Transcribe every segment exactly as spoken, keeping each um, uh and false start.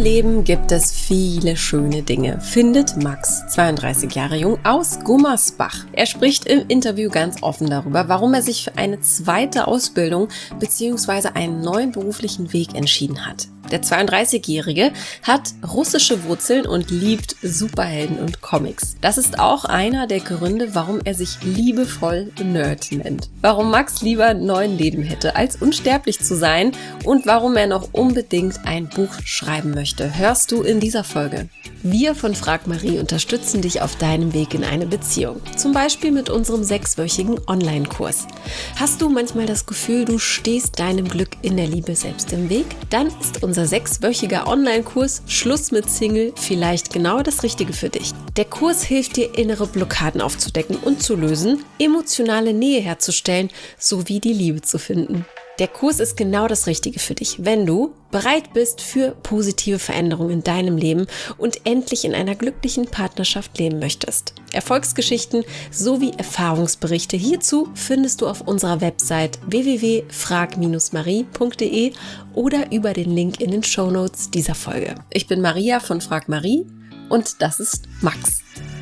Leben gibt es viele schöne Dinge, findet Max, zweiunddreißig Jahre jung, aus Gummersbach. Er spricht im Interview ganz offen darüber, warum er sich für eine zweite Ausbildung bzw. einen neuen beruflichen Weg entschieden hat. Der zweiunddreißigjährige hat russische Wurzeln und liebt Superhelden und Comics. Das ist auch einer der Gründe, warum er sich liebevoll Nerd nennt. Warum Max lieber neun Leben hätte, als unsterblich zu sein und warum er noch unbedingt ein Buch schreiben möchte, hörst du in dieser Folge. Wir von Frag Marie unterstützen dich auf deinem Weg in eine Beziehung. Zum Beispiel mit unserem sechswöchigen Online-Kurs. Hast du manchmal das Gefühl, du stehst deinem Glück in der Liebe selbst im Weg? Dann ist unser sechswöchiger Online-Kurs Schluss mit Single vielleicht genau das Richtige für dich. Der Kurs hilft dir, innere Blockaden aufzudecken und zu lösen, emotionale Nähe herzustellen sowie die Liebe zu finden. Der Kurs ist genau das Richtige für dich, wenn du bereit bist für positive Veränderungen in deinem Leben und endlich in einer glücklichen Partnerschaft leben möchtest. Erfolgsgeschichten sowie Erfahrungsberichte hierzu findest du auf unserer Website w w w punkt frag marie punkt d e oder über den Link in den Shownotes dieser Folge. Ich bin Maria von Frag Marie und das ist Max.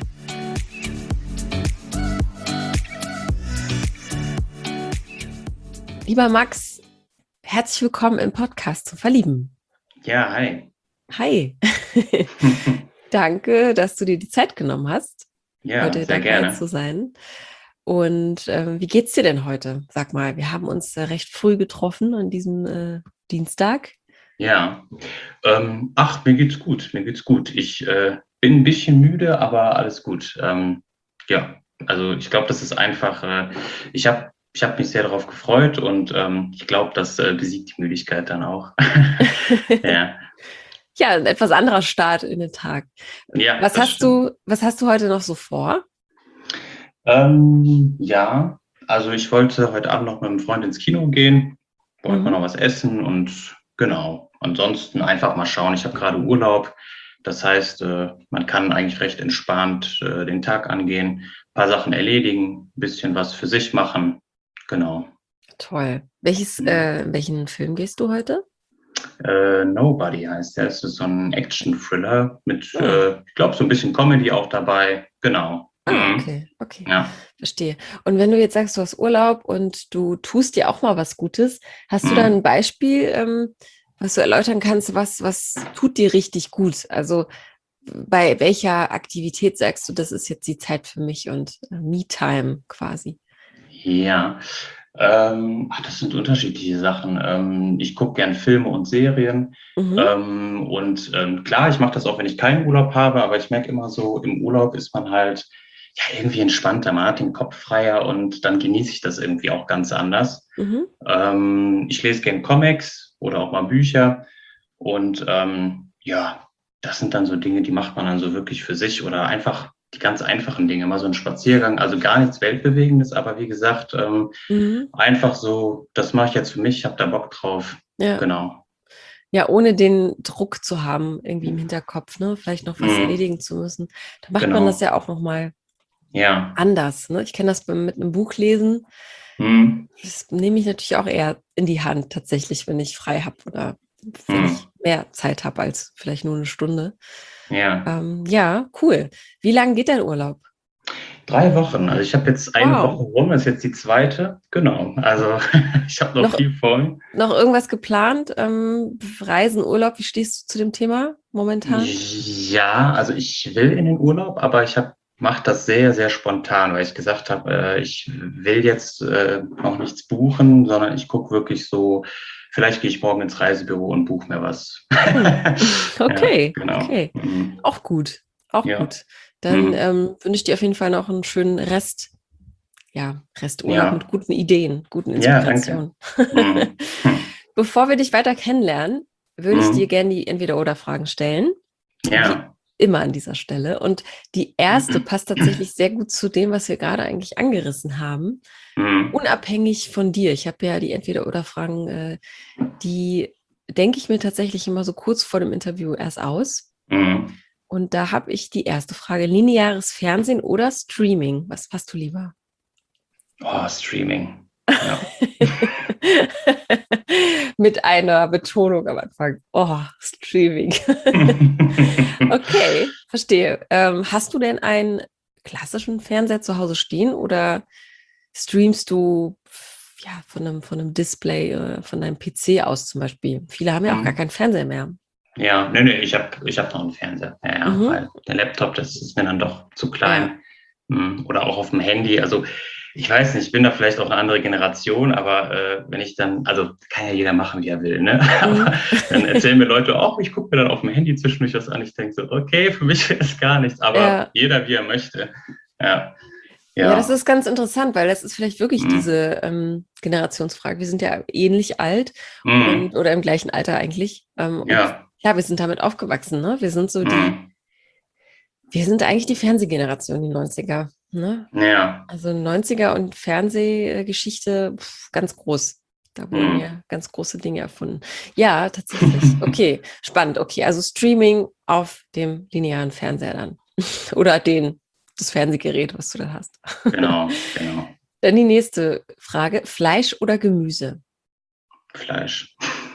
Lieber Max, herzlich willkommen im Podcast zum Verlieben. Ja, hi. Hi. Danke, dass du dir die Zeit genommen hast, ja, heute sehr dabei gerne. zu sein. Und äh, wie geht's dir denn heute? Sag mal, wir haben uns äh, recht früh getroffen an diesem äh, Dienstag. Ja, ähm, ach, mir geht's gut, mir geht's gut. Ich äh, bin ein bisschen müde, aber alles gut. Ähm, ja, also ich glaube, das ist einfach, äh, ich habe ich hab mich sehr darauf gefreut und ähm, ich glaube, das äh, besiegt die Müdigkeit dann auch. ja. Ja, ein etwas anderer Start in den Tag. Ja, was das hast stimmt. du, was hast du heute noch so vor? Ähm, ja, also ich wollte heute Abend noch mit einem Freund ins Kino gehen, wollten wir Mhm. noch was essen und genau. Ansonsten einfach mal schauen. Ich habe gerade Urlaub. Das heißt, äh, man kann eigentlich recht entspannt äh, den Tag angehen, ein paar Sachen erledigen, ein bisschen was für sich machen. Genau. Toll. Welches, äh, welchen Film gehst du heute? Äh, Nobody heißt der. Es ist so ein Action-Thriller mit, Ah. äh, ich glaube, so ein bisschen Comedy auch dabei. Genau. Ah, Mhm. okay, okay, Ja. verstehe. Und wenn du jetzt sagst, du hast Urlaub und du tust dir auch mal was Gutes, hast du da Mhm. ein Beispiel, ähm, was du erläutern kannst, was, was tut dir richtig gut? Also bei welcher Aktivität sagst du, das ist jetzt die Zeit für mich und äh, Me-Time quasi? Ja, ähm, ach, das sind unterschiedliche Sachen. Ähm, ich gucke gern Filme und Serien. Mhm. Ähm, und ähm, klar, ich mache das auch, wenn ich keinen Urlaub habe, aber ich merke immer so, im Urlaub ist man halt ja irgendwie entspannter, man hat den Kopf freier und dann genieße ich das irgendwie auch ganz anders. Mhm. Ähm, ich lese gern Comics oder auch mal Bücher und ähm, ja, das sind dann so Dinge, die macht man dann so wirklich für sich oder einfach die ganz einfachen Dinge, mal so ein Spaziergang, also gar nichts Weltbewegendes, aber wie gesagt, ähm, Mhm. einfach so, das mache ich jetzt für mich, ich habe da Bock drauf. Ja. Genau. Ja, ohne den Druck zu haben, irgendwie im Hinterkopf, ne, vielleicht noch was Mhm. erledigen zu müssen. Da macht man das Genau. ja auch nochmal Ja. anders, ne? Ich kenne das beim, mit einem Buch lesen. Mhm. Das nehme ich natürlich auch eher in die Hand, tatsächlich, wenn ich frei habe oder wenn ich Mhm. mehr Zeit habe als vielleicht nur eine Stunde. Ja. Ähm, ja, cool. Wie lange geht dein Urlaub? Drei Wochen. Also ich habe jetzt eine Woche Wow. rum, das ist jetzt die zweite. Genau. Also ich habe noch Noch, viel vor. noch irgendwas geplant? Ähm, Reisen, Urlaub, wie stehst du zu dem Thema momentan? Ja, also ich will in den Urlaub, aber ich habe mache das sehr, sehr spontan, weil ich gesagt habe, äh, ich will jetzt äh, noch nichts buchen, sondern ich gucke wirklich so, vielleicht gehe ich morgen ins Reisebüro und buche mir was. Hm. Ja, Okay, genau. okay. Mhm. Auch gut, auch Ja. gut. Dann Mhm. ähm, wünsche ich dir auf jeden Fall noch einen schönen Rest, ja, Resturlaub mit Ja. guten Ideen, guten Ja, danke. Inspirationen. Mhm. Hm. Bevor wir dich weiter kennenlernen, würde ich dir Mhm. gerne die Entweder-Oder-Fragen stellen, wie Ja. immer an dieser Stelle. Und die erste passt tatsächlich sehr gut zu dem, was wir gerade eigentlich angerissen haben. Mhm. Unabhängig von dir. Ich habe ja die Entweder-Oder-Fragen, äh, die denke ich mir tatsächlich immer so kurz vor dem Interview erst aus. Mhm. Und da habe ich die erste Frage. Lineares Fernsehen oder Streaming? Was passt du lieber? Oh, Streaming. Ja. Mit einer Betonung am Anfang. Oh, Streaming. Okay, verstehe. Ähm, hast du denn einen klassischen Fernseher zu Hause stehen oder streamst du ja, von einem, von einem Display, äh, von deinem P C aus zum Beispiel? Viele haben ja auch gar Mhm. keinen Fernseher mehr. Ja, nee, nee, ich habe ich hab noch einen Fernseher. Ja, ja, Mhm. weil der Laptop, das ist mir dann doch zu Ja. klein. Mm, Oder auch auf dem Handy. Also ich weiß nicht, ich bin da vielleicht auch eine andere Generation, aber äh, wenn ich dann, also kann ja jeder machen, wie er will, ne? Mhm. Aber dann erzählen mir Leute auch, ich gucke mir dann auf dem Handy zwischendurch was an. Ich denke so, okay, für mich ist gar nichts, aber Ja. jeder, wie er möchte. Ja, Ja, das ja. ist ganz interessant, weil das ist vielleicht wirklich Mm, diese ähm, Generationsfrage. Wir sind ja ähnlich alt und mm, oder im gleichen Alter eigentlich. Ähm, und ja. ja, wir sind damit aufgewachsen, ne? Wir sind so die, Mm, wir sind eigentlich die Fernsehgeneration, die Neunziger, ne? ja. Also Neunziger und Fernsehgeschichte, pf, ganz groß. Da wurden Mm. ja ganz große Dinge erfunden. Ja, tatsächlich. Okay, spannend. Okay, also Streaming auf dem linearen Fernseher dann. Oder den, das Fernsehgerät, was du da hast. Genau, genau. Dann die nächste Frage. Fleisch oder Gemüse? Fleisch.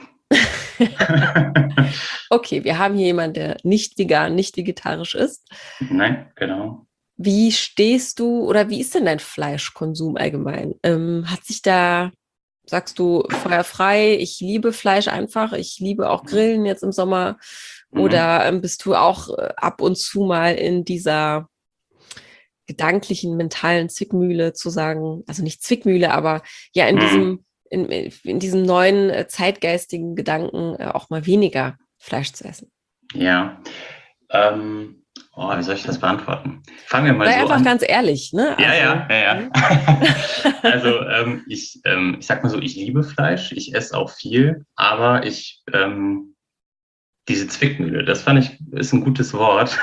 Okay, wir haben hier jemanden, der nicht vegan, nicht vegetarisch ist. Nein, genau. Wie stehst du oder wie ist denn dein Fleischkonsum allgemein? Ähm, hat sich da, sagst du, feuerfrei, ich liebe Fleisch einfach, ich liebe auch Grillen jetzt im Sommer? Mhm. Oder ähm, bist du auch äh, ab und zu mal in dieser gedanklichen, mentalen Zwickmühle zu sagen, also nicht Zwickmühle, aber ja in Mhm. diesem, in, in diesem neuen äh, zeitgeistigen Gedanken äh, auch mal weniger Fleisch zu essen? Ja. Ähm, oh, wie soll ich das beantworten? Fangen wir mal Sei so einfach an. ganz ehrlich, ne? Ja, Also, ja, ja, ja. ne? Also ähm, ich, ähm, ich sag mal so, ich liebe Fleisch, ich esse auch viel, aber ich ähm, diese Zwickmühle, das fand ich, ist ein gutes Wort,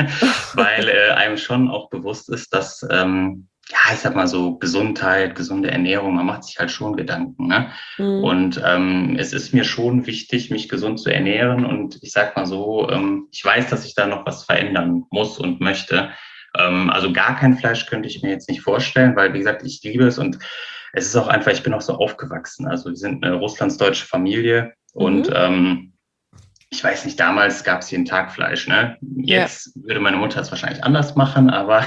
weil äh, einem schon auch bewusst ist, dass, ähm, ja, ich sag mal so, Gesundheit, gesunde Ernährung, man macht sich halt schon Gedanken, ne? Mhm. Und ähm, es ist mir schon wichtig, mich gesund zu ernähren. Und ich sag mal so, ähm, ich weiß, dass ich da noch was verändern muss und möchte. Ähm, also gar kein Fleisch könnte ich mir jetzt nicht vorstellen, weil, wie gesagt, ich liebe es und es ist auch einfach, ich bin auch so aufgewachsen. Also wir sind eine russlandsdeutsche Familie und Mhm. ähm, ich weiß nicht, damals gab es jeden Tag Fleisch, ne? Ja. Jetzt würde meine Mutter es wahrscheinlich anders machen, aber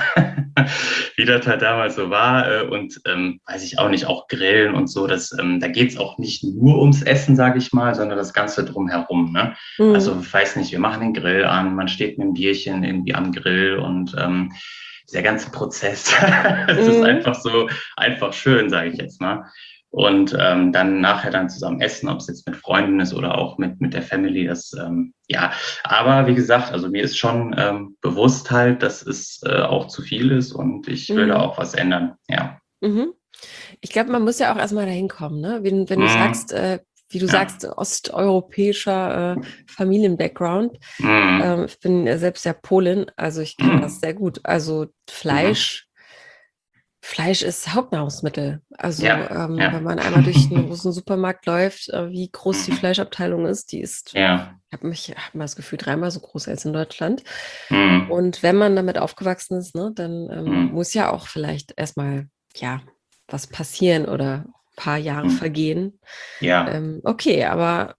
wie das halt damals so war äh, und ähm, weiß ich auch nicht, auch Grillen und so, das, ähm, da geht's auch nicht nur ums Essen, sage ich mal, sondern das Ganze drumherum, ne? Also Mhm. ich weiß nicht, wir machen den Grill an, man steht mit einem Bierchen irgendwie am Grill und ähm, dieser ganze Prozess, es ist Mhm. einfach so, einfach schön, sage ich jetzt mal und ähm, dann nachher dann zusammen essen, ob es jetzt mit Freunden ist oder auch mit, mit der Family. Das, ähm, ja, aber wie gesagt, also mir ist schon ähm, bewusst halt, dass es äh, auch zu viel ist und ich will da Mhm. auch was ändern. Ja. Mhm. Ich glaube, man muss ja auch erstmal dahin kommen, ne? Wenn, wenn du Mm, sagst, äh, wie du ja. sagst, osteuropäischer äh, Familien-Background. Mm, Ähm, ich bin ja selbst ja Polin, also ich kenne das mm, sehr gut. Also mhm. Fleisch, Fleisch ist Hauptnahrungsmittel. Also Ja, ähm, wenn ja. man einmal durch einen großen Supermarkt läuft, äh, wie groß die Mhm. Fleischabteilung ist, die ist, Ja. ich habe mich, hab mal das Gefühl, dreimal so groß als in Deutschland. Mm, Und wenn man damit aufgewachsen ist, ne, dann ähm, mm, muss ja auch vielleicht erstmal, ja, was passieren oder ein paar Jahre mm. vergehen. Ja, Ähm, okay, aber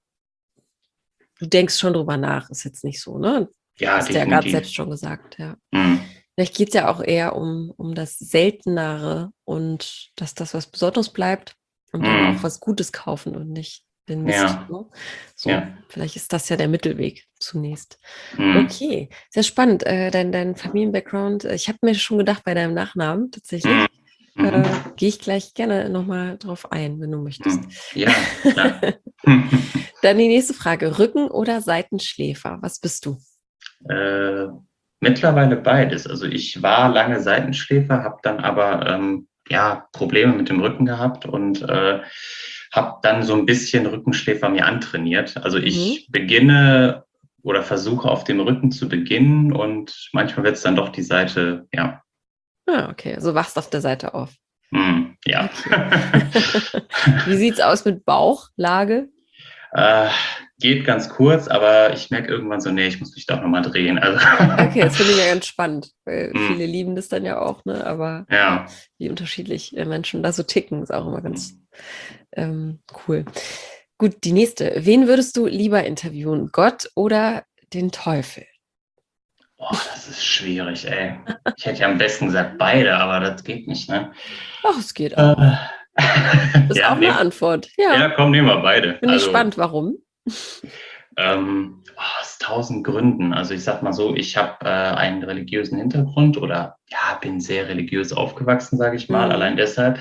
du denkst schon drüber nach, ist jetzt nicht so, ne? ja, Hast du ja gerade definitiv. selbst schon gesagt, ja. Mm, Vielleicht geht es ja auch eher um, um das Seltenere und dass das was Besonderes bleibt und dann auch mm. was Gutes kaufen und nicht den Mist. Ja, Ne? So, ja. vielleicht ist das ja der Mittelweg zunächst. Mm, Okay, sehr spannend. Äh, dein dein Familien-Background. äh, Ich habe mir schon gedacht bei deinem Nachnamen mm, tatsächlich. Äh, mhm, Gehe ich gleich gerne nochmal drauf ein, wenn du möchtest. mm. Ja, klar. Dann die nächste Frage. Rücken- oder Seitenschläfer? Was bist du? Äh, mittlerweile beides. Also ich war lange Seitenschläfer, habe dann aber ähm, ja Probleme mit dem Rücken gehabt und äh, habe dann so ein bisschen Rückenschläfer mir antrainiert. Also Mhm. ich beginne oder versuche auf dem Rücken zu beginnen und manchmal wird es dann doch die Seite, ja, Ah, okay. Also wachst auf der Seite auf. hm, ja. Okay. Wie sieht's aus mit Bauchlage? Äh, geht ganz kurz, aber ich merke irgendwann so, nee, ich muss mich doch nochmal drehen. Also, Okay, das finde ich ja ganz spannend, weil viele hm, lieben das dann ja auch, ne? Aber ja. wie unterschiedlich äh, Menschen da so ticken, ist auch immer ganz ähm, cool. Gut, die nächste. Wen würdest du lieber interviewen? Gott oder den Teufel? Boah, das ist schwierig, ey. Ich hätte ja am besten gesagt beide, aber das geht nicht, ne? Ach, es geht Äh, auch. Ist auch ja, eine nehm, Antwort. Ja, ja, komm, nehmen wir beide. finde ich Also, spannend. Warum? ähm, oh, aus tausend Gründen. Also ich sag mal so, ich habe äh, einen religiösen Hintergrund oder ja, bin sehr religiös aufgewachsen, sage ich mal, allein Mhm. deshalb.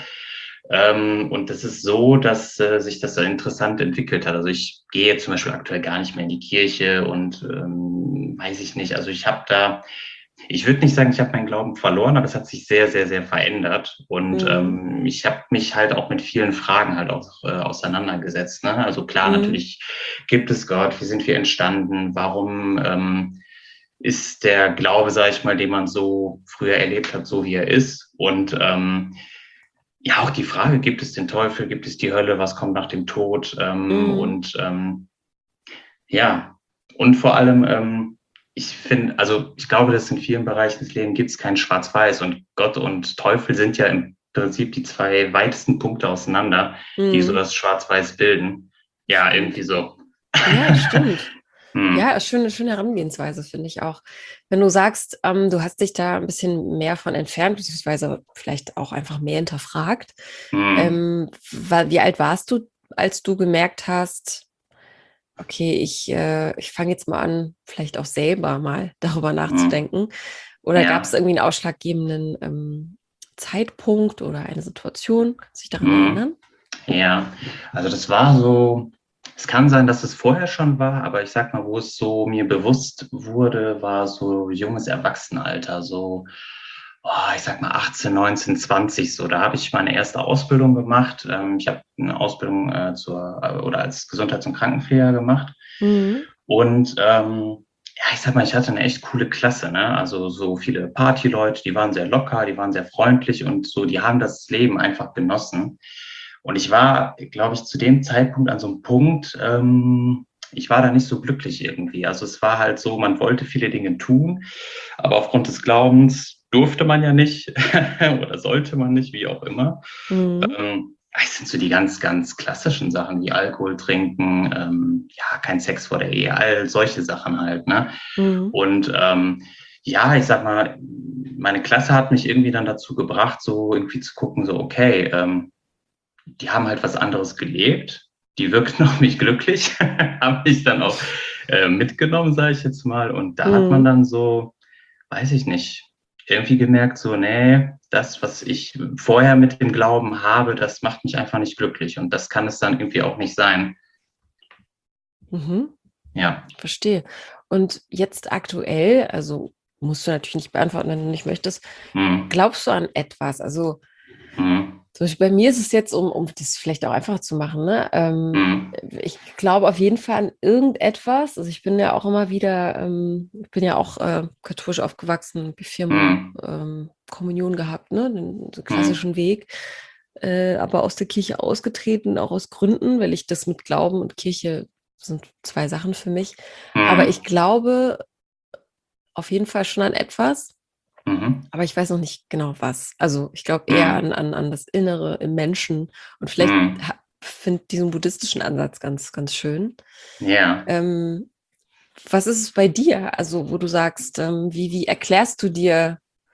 Ähm, und das ist so, dass äh, sich das so interessant entwickelt hat. Also ich gehe zum Beispiel aktuell gar nicht mehr in die Kirche und ähm, weiß ich nicht. Also ich habe da ich würde nicht sagen, ich habe meinen Glauben verloren, aber es hat sich sehr, sehr, sehr verändert. Und Mhm. ähm, ich habe mich halt auch mit vielen Fragen halt auch äh, auseinandergesetzt. Ne? Also klar, Mhm. natürlich gibt es Gott, wie sind wir entstanden, warum ähm, ist der Glaube, sage ich mal, den man so früher erlebt hat, so wie er ist. Und ähm, ja, auch die Frage, gibt es den Teufel, gibt es die Hölle, was kommt nach dem Tod? Ähm, Mhm. und ähm, ja, und vor allem, ähm, ich finde, also ich glaube, dass in vielen Bereichen des Lebens gibt es kein Schwarz-Weiß und Gott und Teufel sind ja im Prinzip die zwei weitesten Punkte auseinander, die so Mhm. das Schwarz-Weiß bilden. Ja, Stimmt. irgendwie so. Ja, stimmt. hm, Ja, ist schöne, schöne Herangehensweise, finde ich auch. Wenn du sagst, ähm, du hast dich da ein bisschen mehr von entfernt, beziehungsweise vielleicht auch einfach mehr hinterfragt. hm, Ähm, wa- wie alt warst du, als du gemerkt hast, okay, ich, äh, ich fange jetzt mal an, vielleicht auch selber mal darüber hm, nachzudenken? Oder gab es ja, irgendwie einen ausschlaggebenden ähm, Zeitpunkt oder eine Situation? Kannst du dich daran hm, erinnern? ja. Also das war so, es kann sein, dass es vorher schon war, aber ich sag mal, wo es so mir bewusst wurde, war so junges Erwachsenenalter, so oh, ich sag mal achtzehn, neunzehn, zwanzig so. Da habe ich meine erste Ausbildung gemacht. Ähm, ich habe eine Ausbildung äh, zur äh, oder als Gesundheits- und Krankenpfleger gemacht. Mhm. Und ähm, ja, ich sag mal, ich hatte eine echt coole Klasse, ne? Also so viele Partyleute, die waren sehr locker, die waren sehr freundlich und so, die haben das Leben einfach genossen. Und ich war, glaube ich, zu dem Zeitpunkt an so einem Punkt, ähm, ich war da nicht so glücklich irgendwie. Also es war halt so, man wollte viele Dinge tun, aber aufgrund des Glaubens durfte man ja nicht oder sollte man nicht, wie auch immer. Mhm. Ähm, es sind so die ganz, ganz klassischen Sachen wie Alkohol trinken, ähm, ja, kein Sex vor der Ehe, all solche Sachen halt. Ne? Mhm. Und ähm, ja, ich sag mal, meine Klasse hat mich irgendwie dann dazu gebracht, so irgendwie zu gucken, so, okay, ähm, die haben halt was anderes gelebt, die wirkten auf mich glücklich, habe ich dann auch äh, mitgenommen, sage ich jetzt mal. Und da hat man Mhm. dann so, weiß ich nicht, irgendwie gemerkt, so, nee, das, was ich vorher mit dem Glauben habe, das macht mich einfach nicht glücklich. Und das kann es dann irgendwie auch nicht sein. Mhm. Ja. Verstehe. Und jetzt aktuell, also musst du natürlich nicht beantworten, wenn du nicht möchtest, Hm. glaubst du an etwas? Also Hm. zum Beispiel bei mir ist es jetzt, um, um das vielleicht auch einfach zu machen, ne? Ähm, Hm. ich glaube auf jeden Fall an irgendetwas. Also ich bin ja auch immer wieder, ähm, ich bin ja auch äh, katholisch aufgewachsen, habe viermal Hm. ähm, Kommunion gehabt, ne? Den, den Hm. klassischen Weg. Äh, aber aus der Kirche ausgetreten, auch aus Gründen, weil ich das mit Glauben und Kirche sind zwei Sachen für mich. Aber ich Hm. glaube auf jeden Fall schon an etwas. Hm. Aber ich weiß noch nicht genau was. Also ich glaube eher Hm. an, an, an das Innere im Menschen. Und vielleicht Hm. finde diesen buddhistischen Ansatz ganz, ganz schön. Ja. Ähm, was ist es bei dir? Also, wo du sagst, ähm, wie, wie erklärst du dir,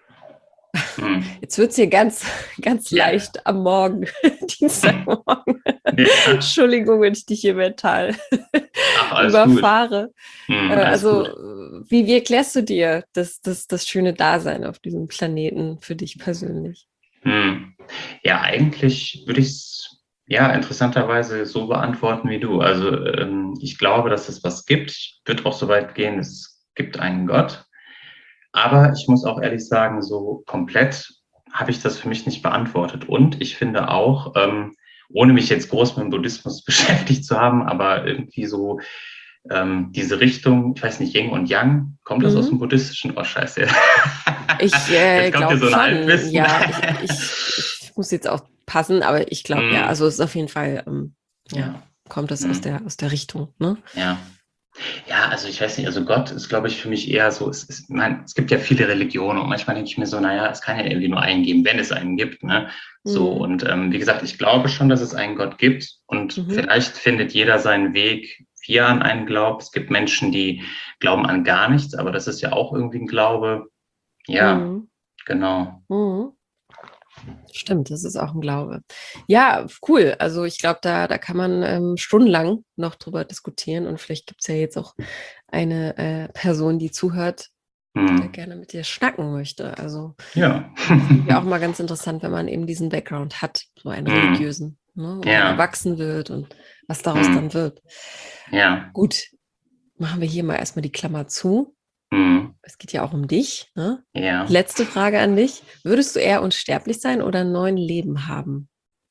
Hm. jetzt wird es hier ganz, ganz Ja. leicht am Morgen, Dienstagmorgen. Ja. Entschuldigung, wenn ich dich hier mental Ach, alles gut. überfahre. Äh, Hm. Alles also, gut. wie, wie erklärst du dir das, das, das schöne Dasein auf diesem Planeten für dich persönlich? Hm. Ja, eigentlich würde ich es ja interessanterweise so beantworten wie du. Also ähm, ich glaube, dass es was gibt. Ich würde auch so weit gehen, es gibt einen Gott. Aber ich muss auch ehrlich sagen, so komplett habe ich das für mich nicht beantwortet. Und ich finde auch, ähm, ohne mich jetzt groß mit dem Buddhismus beschäftigt zu haben, aber irgendwie so ähm, diese Richtung, ich weiß nicht, Yin und Yang, kommt das aus dem Mhm. Buddhistischen? Oh, scheiße. Ich äh, Jetzt kommt hier glaube so ein schon, Halbwissen. ja, ich, ich, ich muss jetzt auch passen, aber ich glaube ja, Hm, also es ist auf jeden Fall, ähm, ja. ja. kommt das aus Mhm. der, aus der Richtung, ne? Ja. Ja, also ich weiß nicht, also Gott ist, glaube ich, für mich eher so, es, ist, man, es gibt ja viele Religionen und manchmal denke ich mir so, naja, es kann ja irgendwie nur einen geben, wenn es einen gibt, ne? So, Mhm. und ähm, wie gesagt, ich glaube schon, dass es einen Gott gibt und Mhm. vielleicht findet jeder seinen Weg, wie er an einen glaubt. Es gibt Menschen, die glauben an gar nichts, aber das ist ja auch irgendwie ein Glaube. Ja, Mhm. genau. Mhm. Stimmt, das ist auch ein Glaube. Ja, cool. Also ich glaube, da, da kann man ähm, stundenlang noch drüber diskutieren und vielleicht gibt es ja jetzt auch eine äh, Person, die zuhört, die da Hm. gerne mit dir schnacken möchte. Also Ja. finde ich auch mal ganz interessant, wenn man eben diesen Background hat, so einen Hm. religiösen, ne? Und dann Ja. erwachsen wird und was daraus Hm. dann wird. Ja. Gut, machen wir hier mal erstmal die Klammer zu. Hm. Es geht ja auch um dich, ne? Ja. Letzte Frage an dich. Würdest du eher unsterblich sein oder ein neues Leben haben?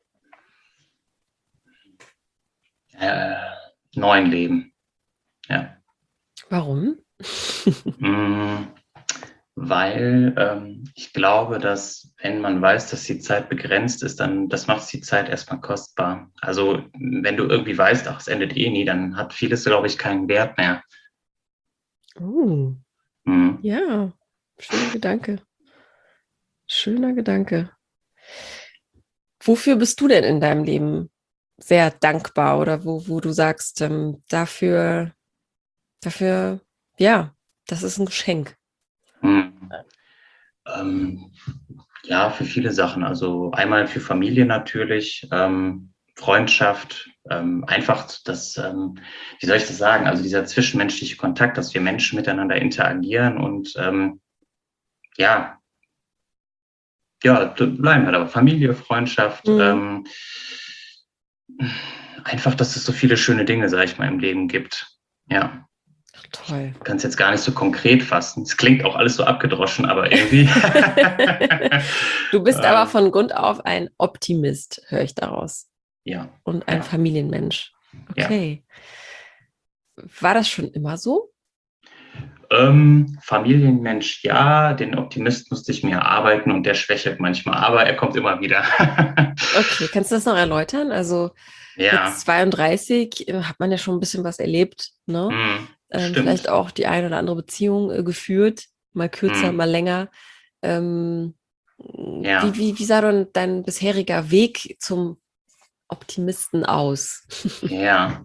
Äh, neuen Leben. Ja. Warum? Hm. Weil ähm, ich glaube, dass wenn man weiß, dass die Zeit begrenzt ist, dann das macht die Zeit erstmal kostbar. Also wenn du irgendwie weißt, ach, es endet eh nie, dann hat vieles, glaube ich, keinen Wert mehr. Oh, Hm. ja, schöner Gedanke. Schöner Gedanke. Wofür bist du denn in deinem Leben sehr dankbar oder wo, wo du sagst, ähm, dafür, dafür, ja, das ist ein Geschenk. Hm. Ähm, ja, für viele Sachen. Also einmal für Familie natürlich, ähm, Freundschaft, ähm, einfach das, ähm, wie soll ich das sagen? Also dieser zwischenmenschliche Kontakt, dass wir Menschen miteinander interagieren und ähm, ja, ja, da bleiben wir aber Familie, Freundschaft, Mhm. ähm, einfach, dass es so viele schöne Dinge, sag ich mal, im Leben gibt. Ja, Toll. kann es jetzt gar nicht so konkret fassen. Es klingt auch alles so abgedroschen, aber irgendwie. Du bist aber ähm, von Grund auf ein Optimist, höre ich daraus. ja, Und ein ja, Familienmensch. ja. Okay. War das schon immer so? Ähm, Familienmensch, ja, den Optimist musste ich mir erarbeiten und der schwächelt manchmal, aber er kommt immer wieder. Okay, kannst du das noch erläutern? Also jetzt Ja, zweiunddreißig äh, hat man ja schon ein bisschen was erlebt, ne? hm, Ähm, vielleicht stimmt. auch die eine oder andere Beziehung äh, geführt, mal kürzer, Hm, mal länger. Ähm, wie, ja, wie, wie sah denn dein bisheriger Weg zum Optimisten aus? ja.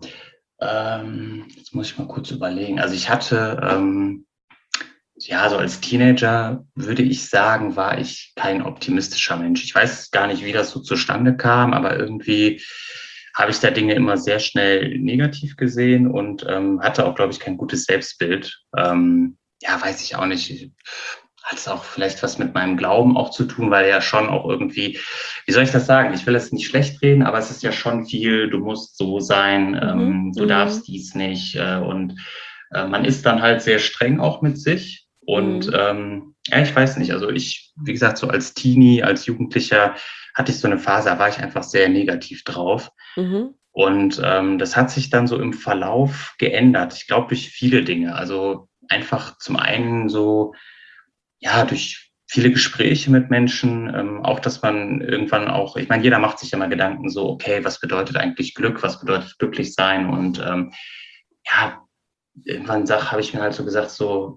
Ähm, jetzt muss ich mal kurz überlegen. Also ich hatte, ähm, ja, so als Teenager würde ich sagen, war ich kein optimistischer Mensch. Ich weiß gar nicht, wie das so zustande kam, aber irgendwie habe ich da Dinge immer sehr schnell negativ gesehen und ähm, hatte auch, glaube ich, kein gutes Selbstbild. Ähm, ja, weiß ich auch nicht. Hat es auch vielleicht was mit meinem Glauben auch zu tun, weil ja schon auch irgendwie, wie soll ich das sagen? Ich will das nicht schlecht reden, aber es ist ja schon viel, du musst so sein, Mhm, ähm, du mhm, darfst dies nicht äh, und äh, man ist dann halt sehr streng auch mit sich. Und mhm, ähm, ja, ich weiß nicht, also ich, wie gesagt, so als Teenie, als Jugendlicher hatte ich so eine Phase, da war ich einfach sehr negativ drauf. mhm, Und ähm, das hat sich dann so im Verlauf geändert. Ich glaube, durch viele Dinge. Also einfach zum einen so, ja, durch viele Gespräche mit Menschen, ähm, auch dass man irgendwann auch, ich meine, jeder macht sich ja mal Gedanken so, okay, was bedeutet eigentlich Glück, was bedeutet glücklich sein? Und ähm, ja, irgendwann sag, habe ich mir halt so gesagt, so,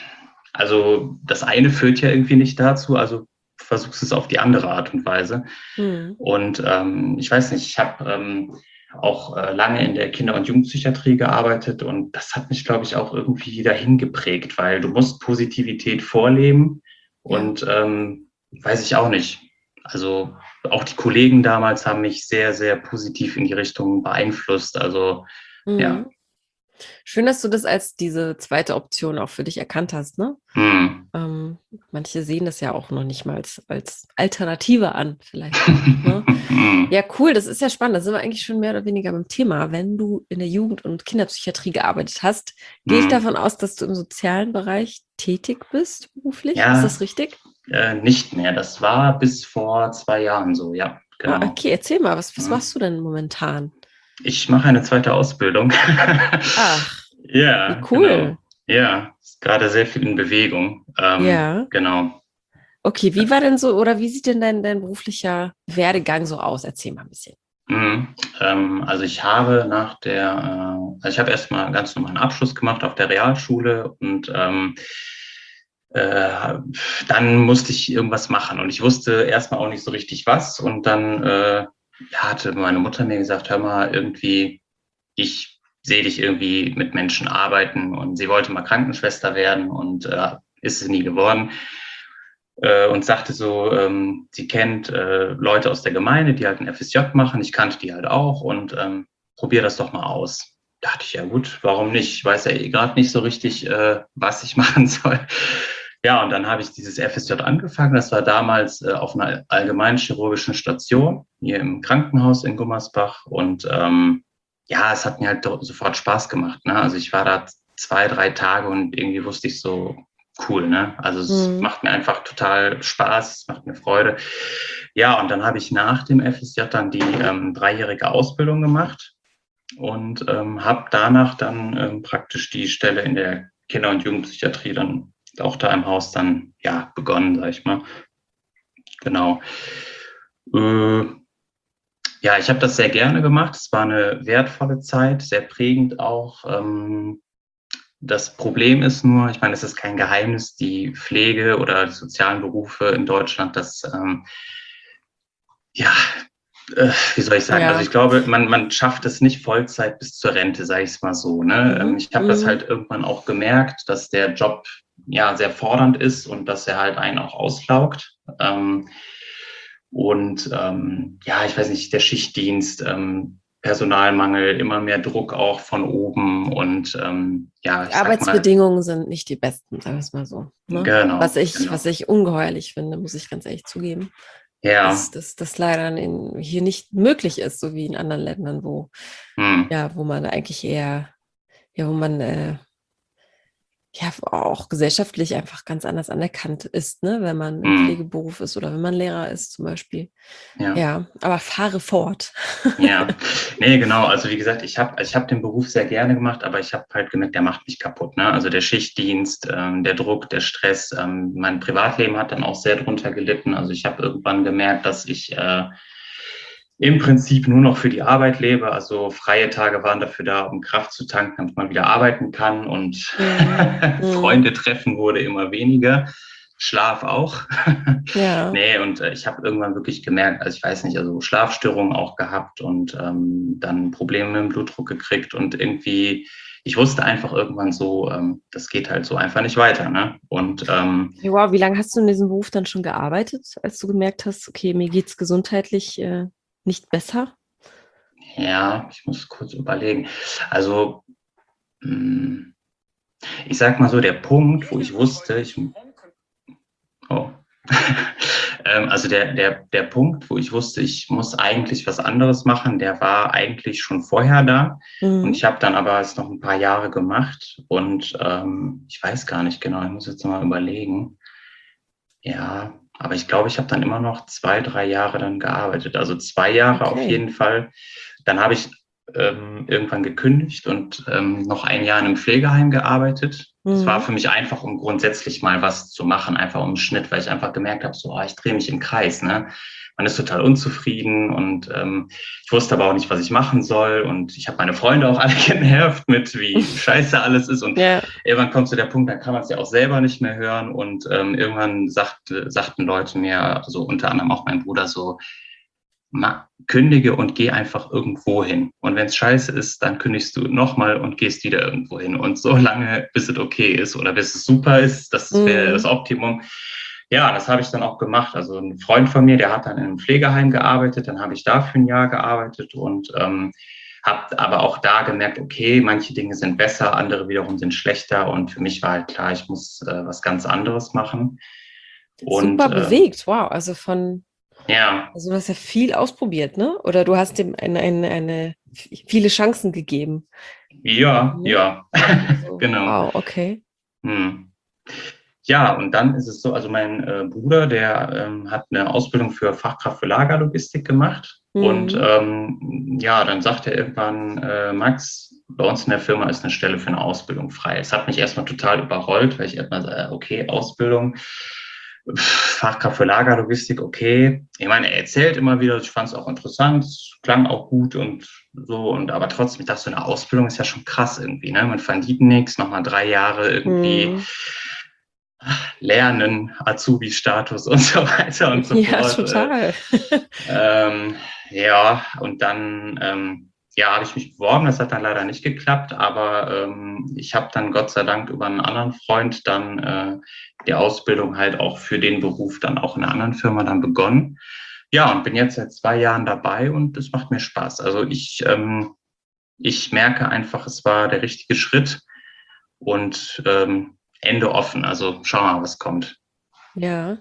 also das eine führt ja irgendwie nicht dazu, also versuchst es auf die andere Art und Weise. mhm. Und ähm, ich weiß nicht, ich habe ähm, auch äh, lange in der Kinder- und Jugendpsychiatrie gearbeitet und das hat mich, glaube ich, auch irgendwie dahin geprägt, weil du musst Positivität vorleben Ja. und ähm, weiß ich auch nicht. Also auch die Kollegen damals haben mich sehr, sehr positiv in die Richtung beeinflusst. Also ja. Mhm. Schön, dass du das als diese zweite Option auch für dich erkannt hast, ne? Hm. Ähm, manche sehen das ja auch noch nicht mal als, als Alternative an, vielleicht auch. Ne? Ja, cool, das ist ja spannend. Da sind wir eigentlich schon mehr oder weniger beim Thema. Wenn du in der Jugend- und Kinderpsychiatrie gearbeitet hast, gehe ich Hm. davon aus, dass du im sozialen Bereich tätig bist, beruflich. Ist das Ja, richtig? äh, nicht mehr. Das war bis vor zwei Jahren so, ja, Ah, genau. okay, erzähl mal, was, was Hm. machst du denn momentan? Ich mache eine zweite Ausbildung. Ach, wie Ja, genau. cool. Ja, ist gerade sehr viel in Bewegung. Ähm, Ja. genau. Okay, wie war denn so, oder wie sieht denn dein, dein beruflicher Werdegang so aus? Erzähl mal ein bisschen. Mhm. Ähm, also ich habe nach der, äh, also ich habe erstmal ganz normalen Abschluss gemacht auf der Realschule und ähm, äh, dann musste ich irgendwas machen und ich wusste erstmal auch nicht so richtig was und dann äh, hatte meine Mutter mir gesagt, hör mal, irgendwie, ich sehe dich irgendwie mit Menschen arbeiten und sie wollte mal Krankenschwester werden und äh, ist es nie geworden äh, und sagte so, ähm, sie kennt äh, Leute aus der Gemeinde, die halt ein F S J machen. Ich kannte die halt auch und ähm, probier das doch mal aus. Da dachte ich, ja gut, warum nicht? Ich weiß ja eh gerade nicht so richtig, äh, was ich machen soll. Ja, und dann habe ich dieses F S J angefangen. Das war damals äh, auf einer allgemeinchirurgischen Station hier im Krankenhaus in Gummersbach. Und ähm, ja, es hat mir halt sofort Spaß gemacht. Ne? Also ich war da zwei, drei Tage und irgendwie wusste ich so, cool, ne? Also es Mhm. macht mir einfach total Spaß, es macht mir Freude. Ja, und dann habe ich nach dem F S J dann die ähm, dreijährige Ausbildung gemacht und ähm, habe danach dann ähm, praktisch die Stelle in der Kinder- und Jugendpsychiatrie dann auch da im Haus dann ja begonnen, sag ich mal. Genau. Äh, ja, ich habe das sehr gerne gemacht. Es war eine wertvolle Zeit, sehr prägend auch. Ähm, Das Problem ist nur, ich meine, es ist kein Geheimnis, die Pflege oder die sozialen Berufe in Deutschland, das, ähm, ja, äh, wie soll ich sagen? Also Ja. ich glaube, man, man schafft es nicht Vollzeit bis zur Rente, sage ich es mal so. Ne? Ähm, Mhm. ich habe das Mhm. halt irgendwann auch gemerkt, dass der Job ja sehr fordernd ist und dass er halt einen auch auslaugt. Ähm, und ähm, ja, ich weiß nicht, der Schichtdienst, ähm, Personalmangel, immer mehr Druck auch von oben und ähm, ja, Die ich sag mal, Arbeitsbedingungen sind nicht die besten, sagen wir es mal so. Ne? Was genau, ich, was genau. ich ungeheuerlich finde, muss ich ganz ehrlich zugeben, Ja, dass das dass leider in, hier nicht möglich ist, so wie in anderen Ländern, wo, hm, ja, wo man eigentlich eher, ja, wo man äh, ja auch gesellschaftlich einfach ganz anders anerkannt ist, ne, wenn man im hm, Pflegeberuf ist oder wenn man Lehrer ist zum Beispiel. ja, Ja, aber fahre fort. ja. Nee, genau. Also wie gesagt, ich habe ich hab den Beruf sehr gerne gemacht, aber ich habe halt gemerkt, der macht mich kaputt. Ne? Also der Schichtdienst, ähm, der Druck, der Stress, ähm, mein Privatleben hat dann auch sehr drunter gelitten. Also ich habe irgendwann gemerkt, dass ich äh, im Prinzip nur noch für die Arbeit lebe. Also freie Tage waren dafür da, um Kraft zu tanken, damit man wieder arbeiten kann. Und Mhm. Mhm. Freunde treffen wurde immer weniger. Schlaf auch. Ja. Nee, und äh, ich habe irgendwann wirklich gemerkt, also ich weiß nicht, also Schlafstörungen auch gehabt und ähm, dann Probleme mit dem Blutdruck gekriegt und irgendwie, ich wusste einfach irgendwann so, ähm, das geht halt so einfach nicht weiter. Ne? Und ähm, Okay, wow, wie lange hast du in diesem Beruf dann schon gearbeitet, als du gemerkt hast, okay, mir geht's gesundheitlich äh, nicht besser? ja, ich muss kurz überlegen. Also, mh, ich sag mal so, der Punkt, wo ich wusste, ich, oh, ähm, also der, der, der Punkt, wo ich wusste, ich muss eigentlich was anderes machen, der war eigentlich schon vorher da. Und Mhm. ich habe dann aber es noch ein paar Jahre gemacht und ähm, ich weiß gar nicht genau, ich muss jetzt mal überlegen. Ja, aber ich glaube, ich habe dann immer noch zwei, drei Jahre dann gearbeitet. Also zwei Jahre auf Okay. jeden Fall. Dann habe ich ähm, irgendwann gekündigt und ähm, noch ein Jahr in einem Pflegeheim gearbeitet. Das war Mhm. für mich einfach, um grundsätzlich mal was zu machen, einfach um einen Schnitt, weil ich einfach gemerkt habe, so, oh, ich drehe mich im Kreis. Ne? Man ist total unzufrieden und ähm, ich wusste aber auch nicht, was ich machen soll. Und ich habe meine Freunde auch alle genervt mit, wie scheiße alles ist. Und Ja. irgendwann kommt zu der Punkt, da kann man es ja auch selber nicht mehr hören. Und ähm, irgendwann sagt, sagten Leute mir, also unter anderem auch mein Bruder, so, ma, kündige und geh einfach irgendwo hin. Und wenn es scheiße ist, dann kündigst du nochmal und gehst wieder irgendwo hin. Und so lange, bis es okay ist oder bis es super ist, das wäre das Mhm. Optimum. Ja, das habe ich dann auch gemacht. Also ein Freund von mir, der hat dann in einem Pflegeheim gearbeitet, dann habe ich da für ein Jahr gearbeitet und ähm, habe aber auch da gemerkt, okay, manche Dinge sind besser, andere wiederum sind schlechter. Und für mich war halt klar, ich muss äh, was ganz anderes machen. Und Super ähm, bewegt, wow. Also von, ja, also du hast ja viel ausprobiert, ne? Oder du hast dem eine, eine, eine viele Chancen gegeben. ja, Ne? ja, Also, genau. wow, okay. Hm. Ja, und dann ist es so, also mein äh, Bruder, der ähm, hat eine Ausbildung für Fachkraft für Lagerlogistik gemacht. Und Mhm. ähm, ja, dann sagt er irgendwann, äh, Max, bei uns in der Firma ist eine Stelle für eine Ausbildung frei. Es hat mich erstmal total überrollt, weil ich erstmal sage, okay, Ausbildung. Fachkraft für Lagerlogistik, okay. Ich meine, er erzählt immer wieder, ich fand es auch interessant, es klang auch gut und so, und aber trotzdem, ich dachte, so eine Ausbildung ist ja schon krass irgendwie, ne? Man verdient nichts, nochmal drei Jahre irgendwie Mhm. lernen, Azubi-Status und so weiter und so Ja, fort. Äh, total. ähm, ja, und dann ähm, ja, habe ich mich beworben, das hat dann leider nicht geklappt, aber ähm, ich habe dann Gott sei Dank über einen anderen Freund dann äh, die Ausbildung halt auch für den Beruf dann auch in einer anderen Firma dann begonnen. Ja, und bin jetzt seit zwei Jahren dabei und es macht mir Spaß. Also ich, ähm, ich merke einfach, es war der richtige Schritt und ähm, Ende offen. Also schauen wir mal, was kommt. Ja.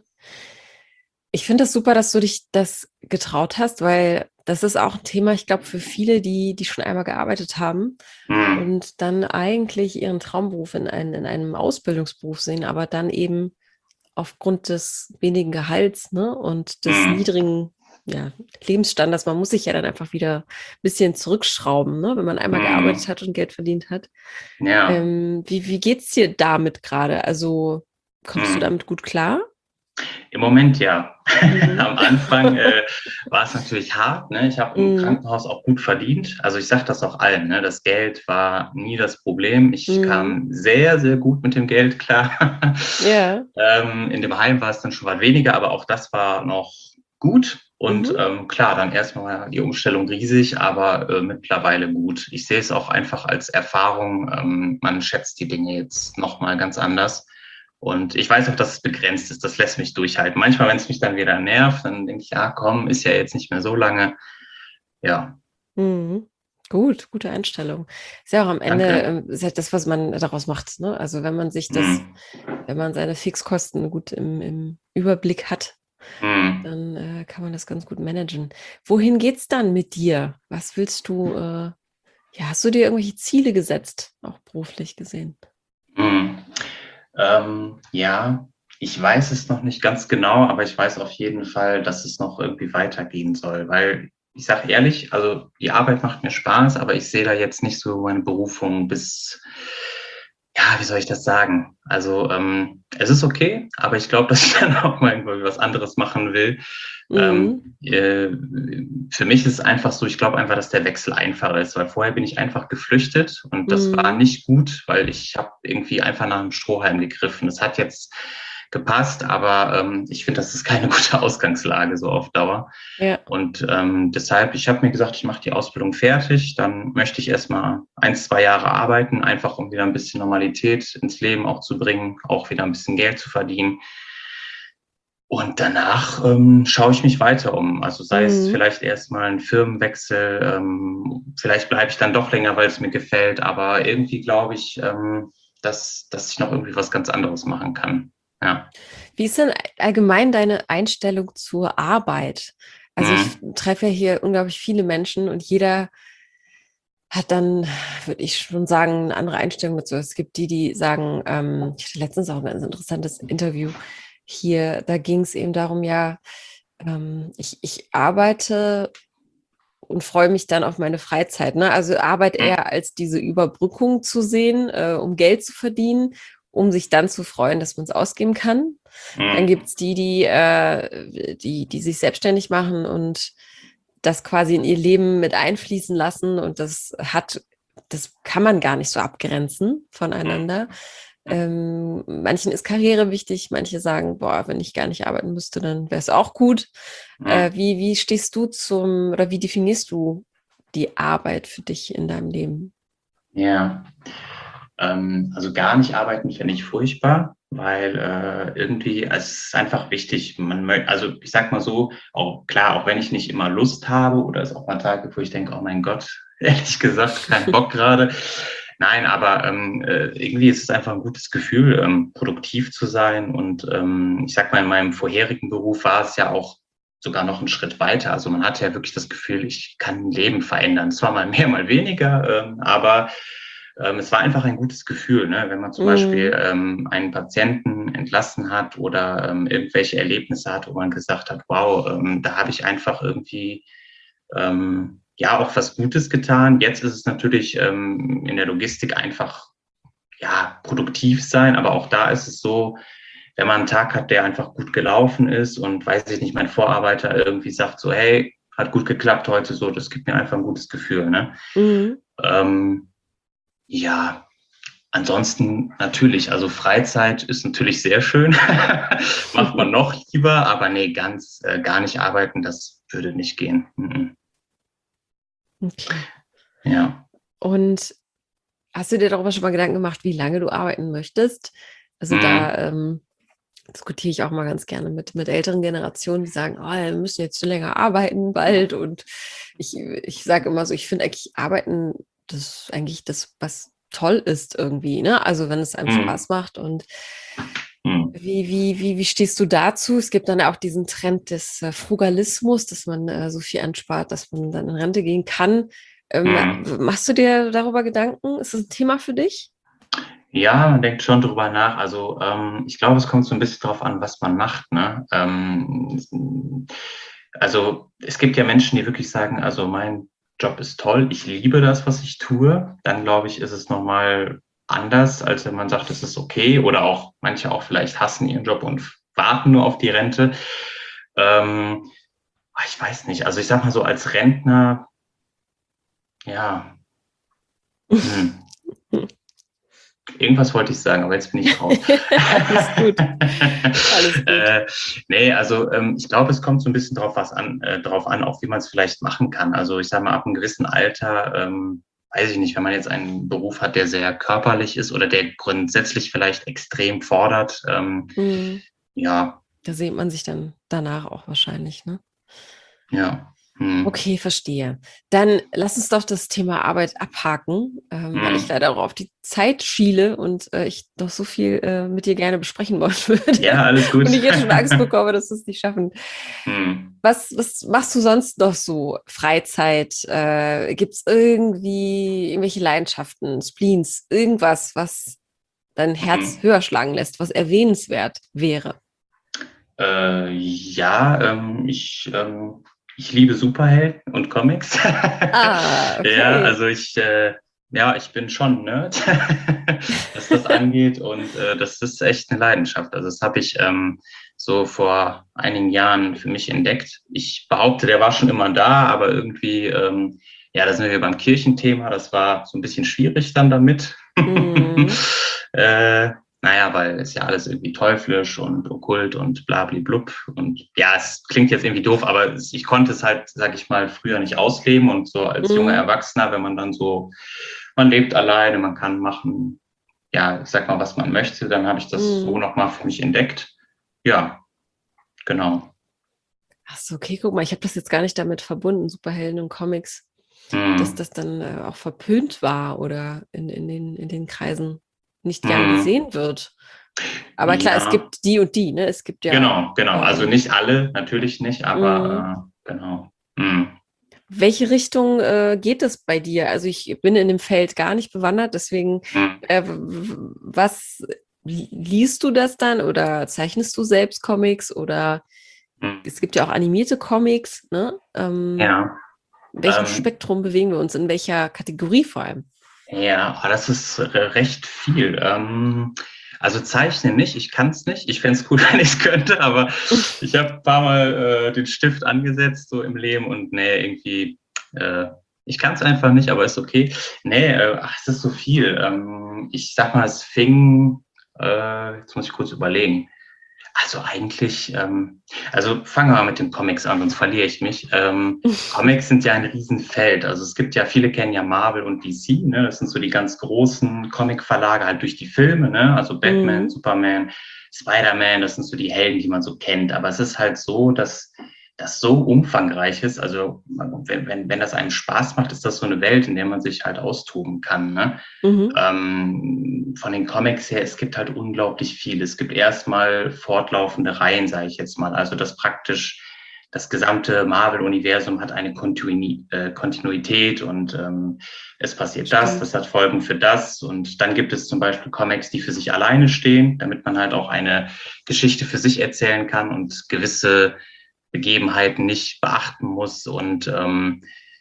Ich finde das super, dass du dich das getraut hast, weil das ist auch ein Thema, ich glaube, für viele, die, die schon einmal gearbeitet haben Hm, und dann eigentlich ihren Traumberuf in, ein, in einem Ausbildungsberuf sehen, aber dann eben aufgrund des wenigen Gehalts, ne, und des hm, niedrigen, ja, Lebensstandards, man muss sich ja dann einfach wieder ein bisschen zurückschrauben, ne, wenn man einmal gearbeitet hm. hat und Geld verdient hat. Ja. Ähm, wie, wie geht's dir damit gerade? Also kommst du Hm. damit gut klar? Im Moment ja. Mhm. Am Anfang äh, war es natürlich hart. Ne? Ich habe im Mhm. Krankenhaus auch gut verdient. Also ich sage das auch allen. Ne? Das Geld war nie das Problem. Ich Mhm. kam sehr, sehr gut mit dem Geld klar. Ja. ähm, in dem Heim war es dann schon was weniger, aber auch das war noch gut. Und Mhm. ähm, klar, dann erstmal die Umstellung riesig, aber äh, mittlerweile gut. Ich sehe es auch einfach als Erfahrung. Ähm, man schätzt die Dinge jetzt nochmal ganz anders. Und ich weiß auch, dass es begrenzt ist. Das lässt mich durchhalten. Manchmal, wenn es mich dann wieder nervt, dann denke ich, ja, komm, ist ja jetzt nicht mehr so lange. Ja, Mhm. Gut, gute Einstellung. Ist ja auch am Ende, danke. ähm, ist halt das, was man daraus macht, ne? Also wenn man sich das, Hm. wenn man seine Fixkosten gut im, im Überblick hat, Hm. dann äh, kann man das ganz gut managen. Wohin geht's dann mit dir? Was willst du, äh, ja, hast du dir irgendwelche Ziele gesetzt, auch beruflich gesehen? Hm. Ähm, ja, ich weiß es noch nicht ganz genau, aber ich weiß auf jeden Fall, dass es noch irgendwie weitergehen soll, weil ich sage ehrlich, also die Arbeit macht mir Spaß, aber ich sehe da jetzt nicht so meine Berufung bis, ja, wie soll ich das sagen? Also ähm, es ist okay, aber ich glaube, dass ich dann auch mal irgendwie was anderes machen will. Mhm. Ähm, äh, für mich ist es einfach so, ich glaube einfach, dass der Wechsel einfacher ist, weil vorher bin ich einfach geflüchtet und das war Mhm. nicht gut, weil ich habe irgendwie einfach nach einem Strohhalm gegriffen. Das hat jetzt gepasst, aber ähm, ich finde, das ist keine gute Ausgangslage so auf Dauer. Ja. Und ähm, deshalb, ich habe mir gesagt, ich mache die Ausbildung fertig, dann möchte ich erstmal ein, zwei Jahre arbeiten, einfach um wieder ein bisschen Normalität ins Leben auch zu bringen, auch wieder ein bisschen Geld zu verdienen. Und danach ähm, schaue ich mich weiter um. Also sei es Mhm. vielleicht erstmal ein Firmenwechsel, ähm, vielleicht bleibe ich dann doch länger, weil es mir gefällt, aber irgendwie glaube ich, ähm, dass, dass ich noch irgendwie was ganz anderes machen kann. Ja. Wie ist denn allgemein deine Einstellung zur Arbeit? Also ich Hm. treffe ja hier unglaublich viele Menschen und jeder hat dann, würde ich schon sagen, eine andere Einstellung dazu. Es gibt die, die sagen, ähm, ich hatte letztens auch ein ganz interessantes Interview hier, da ging es eben darum, ja, ähm, ich, ich arbeite und freue mich dann auf meine Freizeit. Ne? Also Arbeit Hm. eher als diese Überbrückung zu sehen, äh, um Geld zu verdienen, um sich dann zu freuen, dass man es ausgeben kann. Dann Hm. gibt es die, die, äh, die, die sich selbstständig machen und das quasi in ihr Leben mit einfließen lassen. Und das hat, das kann man gar nicht so abgrenzen Hm. voneinander. Ähm, manchen ist Karriere wichtig, manche sagen, boah, wenn ich gar nicht arbeiten müsste, dann wäre es auch gut. Äh, Hm. wie, wie stehst du zum, oder wie definierst du die Arbeit für dich in deinem Leben? Ja. Ähm, also gar nicht arbeiten finde ich furchtbar, weil äh, irgendwie, also es ist einfach wichtig. Man, mö- also ich sag mal so, auch klar, auch wenn ich nicht immer Lust habe oder es auch mal Tage gibt, wo ich denke, oh mein Gott, ehrlich gesagt, kein Bock gerade. Nein, aber ähm, äh, irgendwie ist es einfach ein gutes Gefühl, ähm, produktiv zu sein. Und ähm, ich sag mal, in meinem vorherigen Beruf war es ja auch sogar noch einen Schritt weiter. Also man hatte ja wirklich das Gefühl, ich kann ein Leben verändern. Zwar mal mehr, mal weniger, ähm, aber ähm, es war einfach ein gutes Gefühl, ne? Wenn man zum Beispiel Mm, ähm, einen Patienten entlassen hat oder ähm, irgendwelche Erlebnisse hat, wo man gesagt hat, wow, ähm, da habe ich einfach irgendwie ähm, ja auch was Gutes getan. Jetzt ist es natürlich ähm, in der Logistik einfach ja produktiv sein, aber auch da ist es so, wenn man einen Tag hat, der einfach gut gelaufen ist und weiß ich nicht, mein Vorarbeiter irgendwie sagt so, hey, hat gut geklappt heute so, das gibt mir einfach ein gutes Gefühl. Ne? Mhm. Ähm, ja, ansonsten natürlich, also Freizeit ist natürlich sehr schön, macht man noch lieber, aber nee, ganz äh, gar nicht arbeiten, das würde nicht gehen. Mhm. Okay. Ja. Und hast du dir darüber schon mal Gedanken gemacht, wie lange du arbeiten möchtest? Also Mhm. da ähm, diskutiere ich auch mal ganz gerne mit, mit älteren Generationen, die sagen, oh, wir müssen jetzt länger arbeiten bald. Und ich, ich sage immer so, ich finde eigentlich Arbeiten, das ist eigentlich das, was toll ist irgendwie, ne? Also wenn es einem Mhm. Spaß macht. Und Mhm. wie, wie, wie, wie stehst du dazu? Es gibt dann ja auch diesen Trend des äh, Frugalismus, dass man äh, so viel anspart, dass man dann in Rente gehen kann. Ähm, Mhm. machst du dir darüber Gedanken? Ist das ein Thema für dich? Ja, man denkt schon drüber nach. Also ähm, ich glaube, es kommt so ein bisschen drauf an, was man macht. Ne? Ähm, also es gibt ja Menschen, die wirklich sagen, also mein Job ist toll, ich liebe das, was ich tue. Dann glaube ich, ist es nochmal anders, als wenn man sagt, es ist okay. Oder auch manche auch vielleicht hassen ihren Job und warten nur auf die Rente. Ähm, ich weiß nicht. Also ich sag mal so als Rentner, ja, hm. Irgendwas wollte ich sagen, aber jetzt bin ich raus. Alles gut. Alles gut. äh, nee, also ähm, ich glaube, es kommt so ein bisschen drauf was an, äh, drauf an, auch wie man es vielleicht machen kann. Also ich sage mal, ab einem gewissen Alter, ähm, weiß ich nicht, wenn man jetzt einen Beruf hat, der sehr körperlich ist oder der grundsätzlich vielleicht extrem fordert, ähm, Mhm. ja, Da sehnt man sich dann danach auch wahrscheinlich, ne? ja, hm, Okay, verstehe. Dann lass uns doch das Thema Arbeit abhaken, ähm, weil ich hm, leider auch auf die Zeit schiele und äh, ich noch so viel äh, mit dir gerne besprechen wollen würde ja, alles und gut. ich jetzt schon Angst bekomme, dass wir es nicht schaffen. hm, Was, was machst du sonst noch so? Freizeit? Äh, Gibt es irgendwie irgendwelche Leidenschaften, Spleens, irgendwas, was dein Herz hm. höher schlagen lässt, was erwähnenswert wäre? Äh, ja, ähm, ich, ähm, ich liebe Superhelden und Comics. Ah, Ja, okay. also ich, äh, ja, ich bin schon Nerd, was das angeht und äh, das ist echt eine Leidenschaft. Also das habe ich ähm, so vor einigen Jahren für mich entdeckt. Ich behaupte, der war schon immer da, aber irgendwie, ähm, ja, da sind wir beim Kirchenthema. Das war so ein bisschen schwierig dann damit. Mhm. äh, naja, weil es ja alles irgendwie teuflisch und okkult und blablablub. Und ja, es klingt jetzt irgendwie doof, aber ich konnte es halt, sag ich mal, früher nicht ausleben. Und so als junger Mhm. Erwachsener, wenn man dann so, man lebt alleine, man kann machen, ja, ich sag mal, was man möchte, dann habe ich das so Mhm. nochmal für mich entdeckt. Ja, genau. Ach so, okay, guck mal, ich habe das jetzt gar nicht damit verbunden, Superhelden und Comics, dass Hm. das dann äh, auch verpönt war oder in, in den, in den Kreisen nicht gern Hm. gesehen wird. Aber klar, es Ja, gibt die und die, ne? Es gibt ja, genau, genau. Also äh, nicht alle, natürlich nicht, mh, aber äh, genau. Hm. welche Richtung äh, geht es bei dir? Also ich bin in dem Feld gar nicht bewandert, deswegen, Hm. äh, w- w- was liest du das dann oder zeichnest du selbst Comics oder Hm. es gibt ja auch animierte Comics, ne? Ähm, Ja. in welchem Ähm, Spektrum bewegen wir uns? In welcher Kategorie vor allem? Ja, aber das ist re- recht viel. Ähm, also zeichnen nicht, ich kann es nicht. Ich fände es cool, wenn ich es könnte, aber ich habe ein paar Mal äh, den Stift angesetzt so im Leben und nee, irgendwie, äh, ich kann es einfach nicht, aber ist okay. Nee, äh, ach, es ist so viel. Ähm, ich sag mal, es fing, äh, jetzt muss ich kurz überlegen. Also eigentlich, ähm, also fangen wir mal mit den Comics an, sonst verliere ich mich. Ähm, Comics sind ja ein Riesenfeld. Also es gibt ja, viele kennen ja Marvel und D C, ne? Das sind so die ganz großen Comic-Verlage halt durch die Filme, ne? Also Batman, Mhm. Superman, Spider-Man, das sind so die Helden, die man so kennt. Aber es ist halt so, dass das so umfangreich ist. Also wenn, wenn, wenn das einen Spaß macht, ist das so eine Welt, in der man sich halt austoben kann, ne? Mhm. Ähm, von den Comics her, es gibt halt unglaublich viel. Es gibt erstmal fortlaufende Reihen, sage ich jetzt mal. Also das praktisch das gesamte Marvel-Universum hat eine Kontinu äh, Kontinuität und ähm, es passiert das, das Stimmt. hat Folgen für das. Und dann gibt es zum Beispiel Comics, die für sich alleine stehen, damit man halt auch eine Geschichte für sich erzählen kann und gewisse Begebenheiten nicht beachten muss. Und ähm,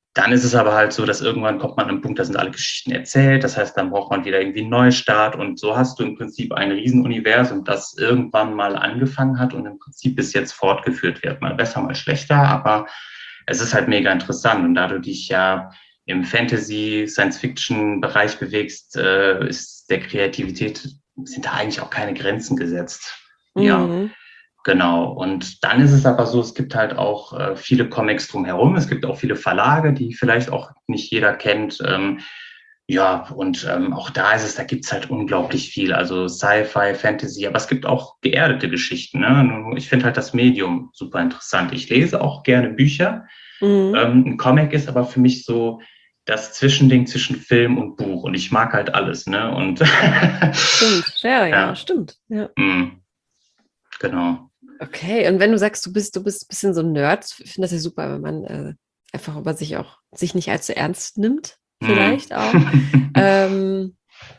dann ist es aber halt so, dass irgendwann kommt man an einen Punkt, da sind alle Geschichten erzählt. Das heißt, dann braucht man wieder irgendwie einen Neustart. Und so hast du im Prinzip ein Riesenuniversum, das irgendwann mal angefangen hat und im Prinzip bis jetzt fortgeführt wird. Mal besser, mal schlechter, aber es ist halt mega interessant. Und da du dich ja im Fantasy, Science-Fiction-Bereich bewegst, äh, ist der Kreativität, sind da eigentlich auch keine Grenzen gesetzt. Mhm. Ja. Genau, und dann ist es aber so, es gibt halt auch äh, viele Comics drumherum, es gibt auch viele Verlage, die vielleicht auch nicht jeder kennt. Ähm, ja, und ähm, auch da ist es, da gibt's halt unglaublich viel, also Sci-Fi, Fantasy, aber es gibt auch geerdete Geschichten. Ne? Ich finde halt das Medium super interessant. Ich lese auch gerne Bücher. Mhm. Ähm, ein Comic ist aber für mich so das Zwischending zwischen Film und Buch und ich mag halt alles. Ne? Und Stimmt, ja, ja, ja, stimmt. Ja. mm, genau. Okay, und wenn du sagst, du bist, du bist ein bisschen so ein Nerd, ich finde das ja super, wenn man äh, einfach über sich auch, sich nicht allzu ernst nimmt, vielleicht auch. Ähm,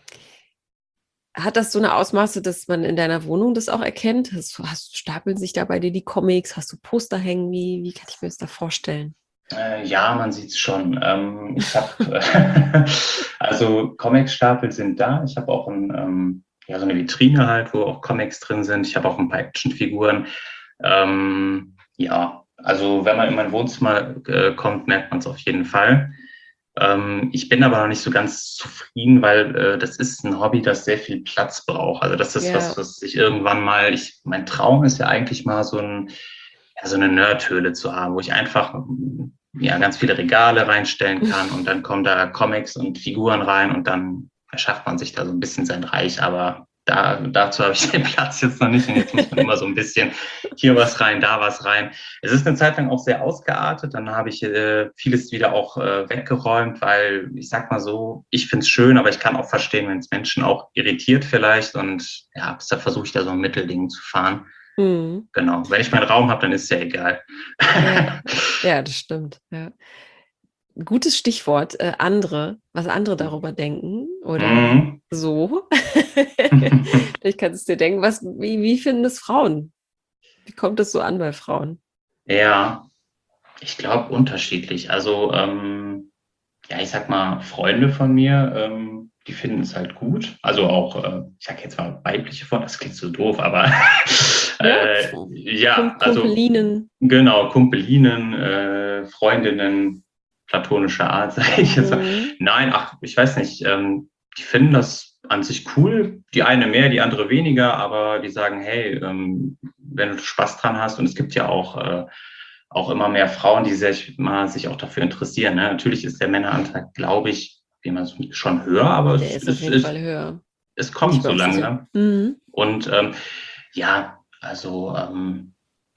hat das so eine Ausmaße, dass man in deiner Wohnung das auch erkennt? Hast, hast, stapeln sich da bei dir die Comics? Hast du Poster hängen? Wie, wie kann ich mir das da vorstellen? Äh, ja, man sieht es schon. Ähm, ich habe, also Comicstapel sind da. Ich habe auch ein, ähm, ja, so eine Vitrine halt, wo auch Comics drin sind. Ich habe auch ein paar Actionfiguren. Ähm, ja, also wenn man in mein Wohnzimmer äh, kommt, merkt man es auf jeden Fall. Ähm, ich bin aber noch nicht so ganz zufrieden, weil äh, das ist ein Hobby, das sehr viel Platz braucht. Also das ist Ja. was, was ich irgendwann mal, ich, mein Traum ist ja eigentlich mal so ein, ja, so eine Nerdhöhle zu haben, wo ich einfach ja, ganz viele Regale reinstellen kann und dann kommen da Comics und Figuren rein und dann erschafft man sich da so ein bisschen sein Reich, aber da, dazu habe ich den Platz jetzt noch nicht und jetzt muss man immer so ein bisschen hier was rein, da was rein. Es ist eine Zeit lang auch sehr ausgeartet, dann habe ich äh, vieles wieder auch äh, weggeräumt, weil ich sag mal so, ich finde es schön, aber ich kann auch verstehen, wenn es Menschen auch irritiert vielleicht und ja, deshalb versuche ich da so ein Mittelding zu fahren. Mhm. Genau, wenn ich meinen Raum habe, dann ist es ja egal. Ja. Ja, das stimmt. Ja. Gutes Stichwort, äh, andere, was andere darüber denken oder Mhm. so. Vielleicht kannst du es dir denken, was, wie, wie finden es Frauen? Wie kommt es so an bei Frauen? Ja, ich glaube unterschiedlich. Also, ähm, ja, ich sag mal, Freunde von mir, ähm, die finden es halt gut. Also auch, äh, ich sag jetzt mal weibliche Freunde, das klingt so doof, aber Ja, äh, ja, Kum also Kumpelinen. genau, Kumpelinen, äh, Freundinnen platonischer Art, sage ich jetzt mal. Mhm. Nein, ach, ich weiß nicht, ähm, die finden das an sich cool. Die eine mehr, die andere weniger, aber die sagen, hey, ähm, wenn du Spaß dran hast, und es gibt ja auch, äh, auch immer mehr Frauen, die sich mal sich auch dafür interessieren. Ne? Natürlich ist der Männeranteil, glaube ich, wie man es schon höher, aber Der es, ist auf es, jeden es, Fall höher. es Bin ich kommt mir so auch sicher. langsam. Mhm. Und ähm, ja, also ähm,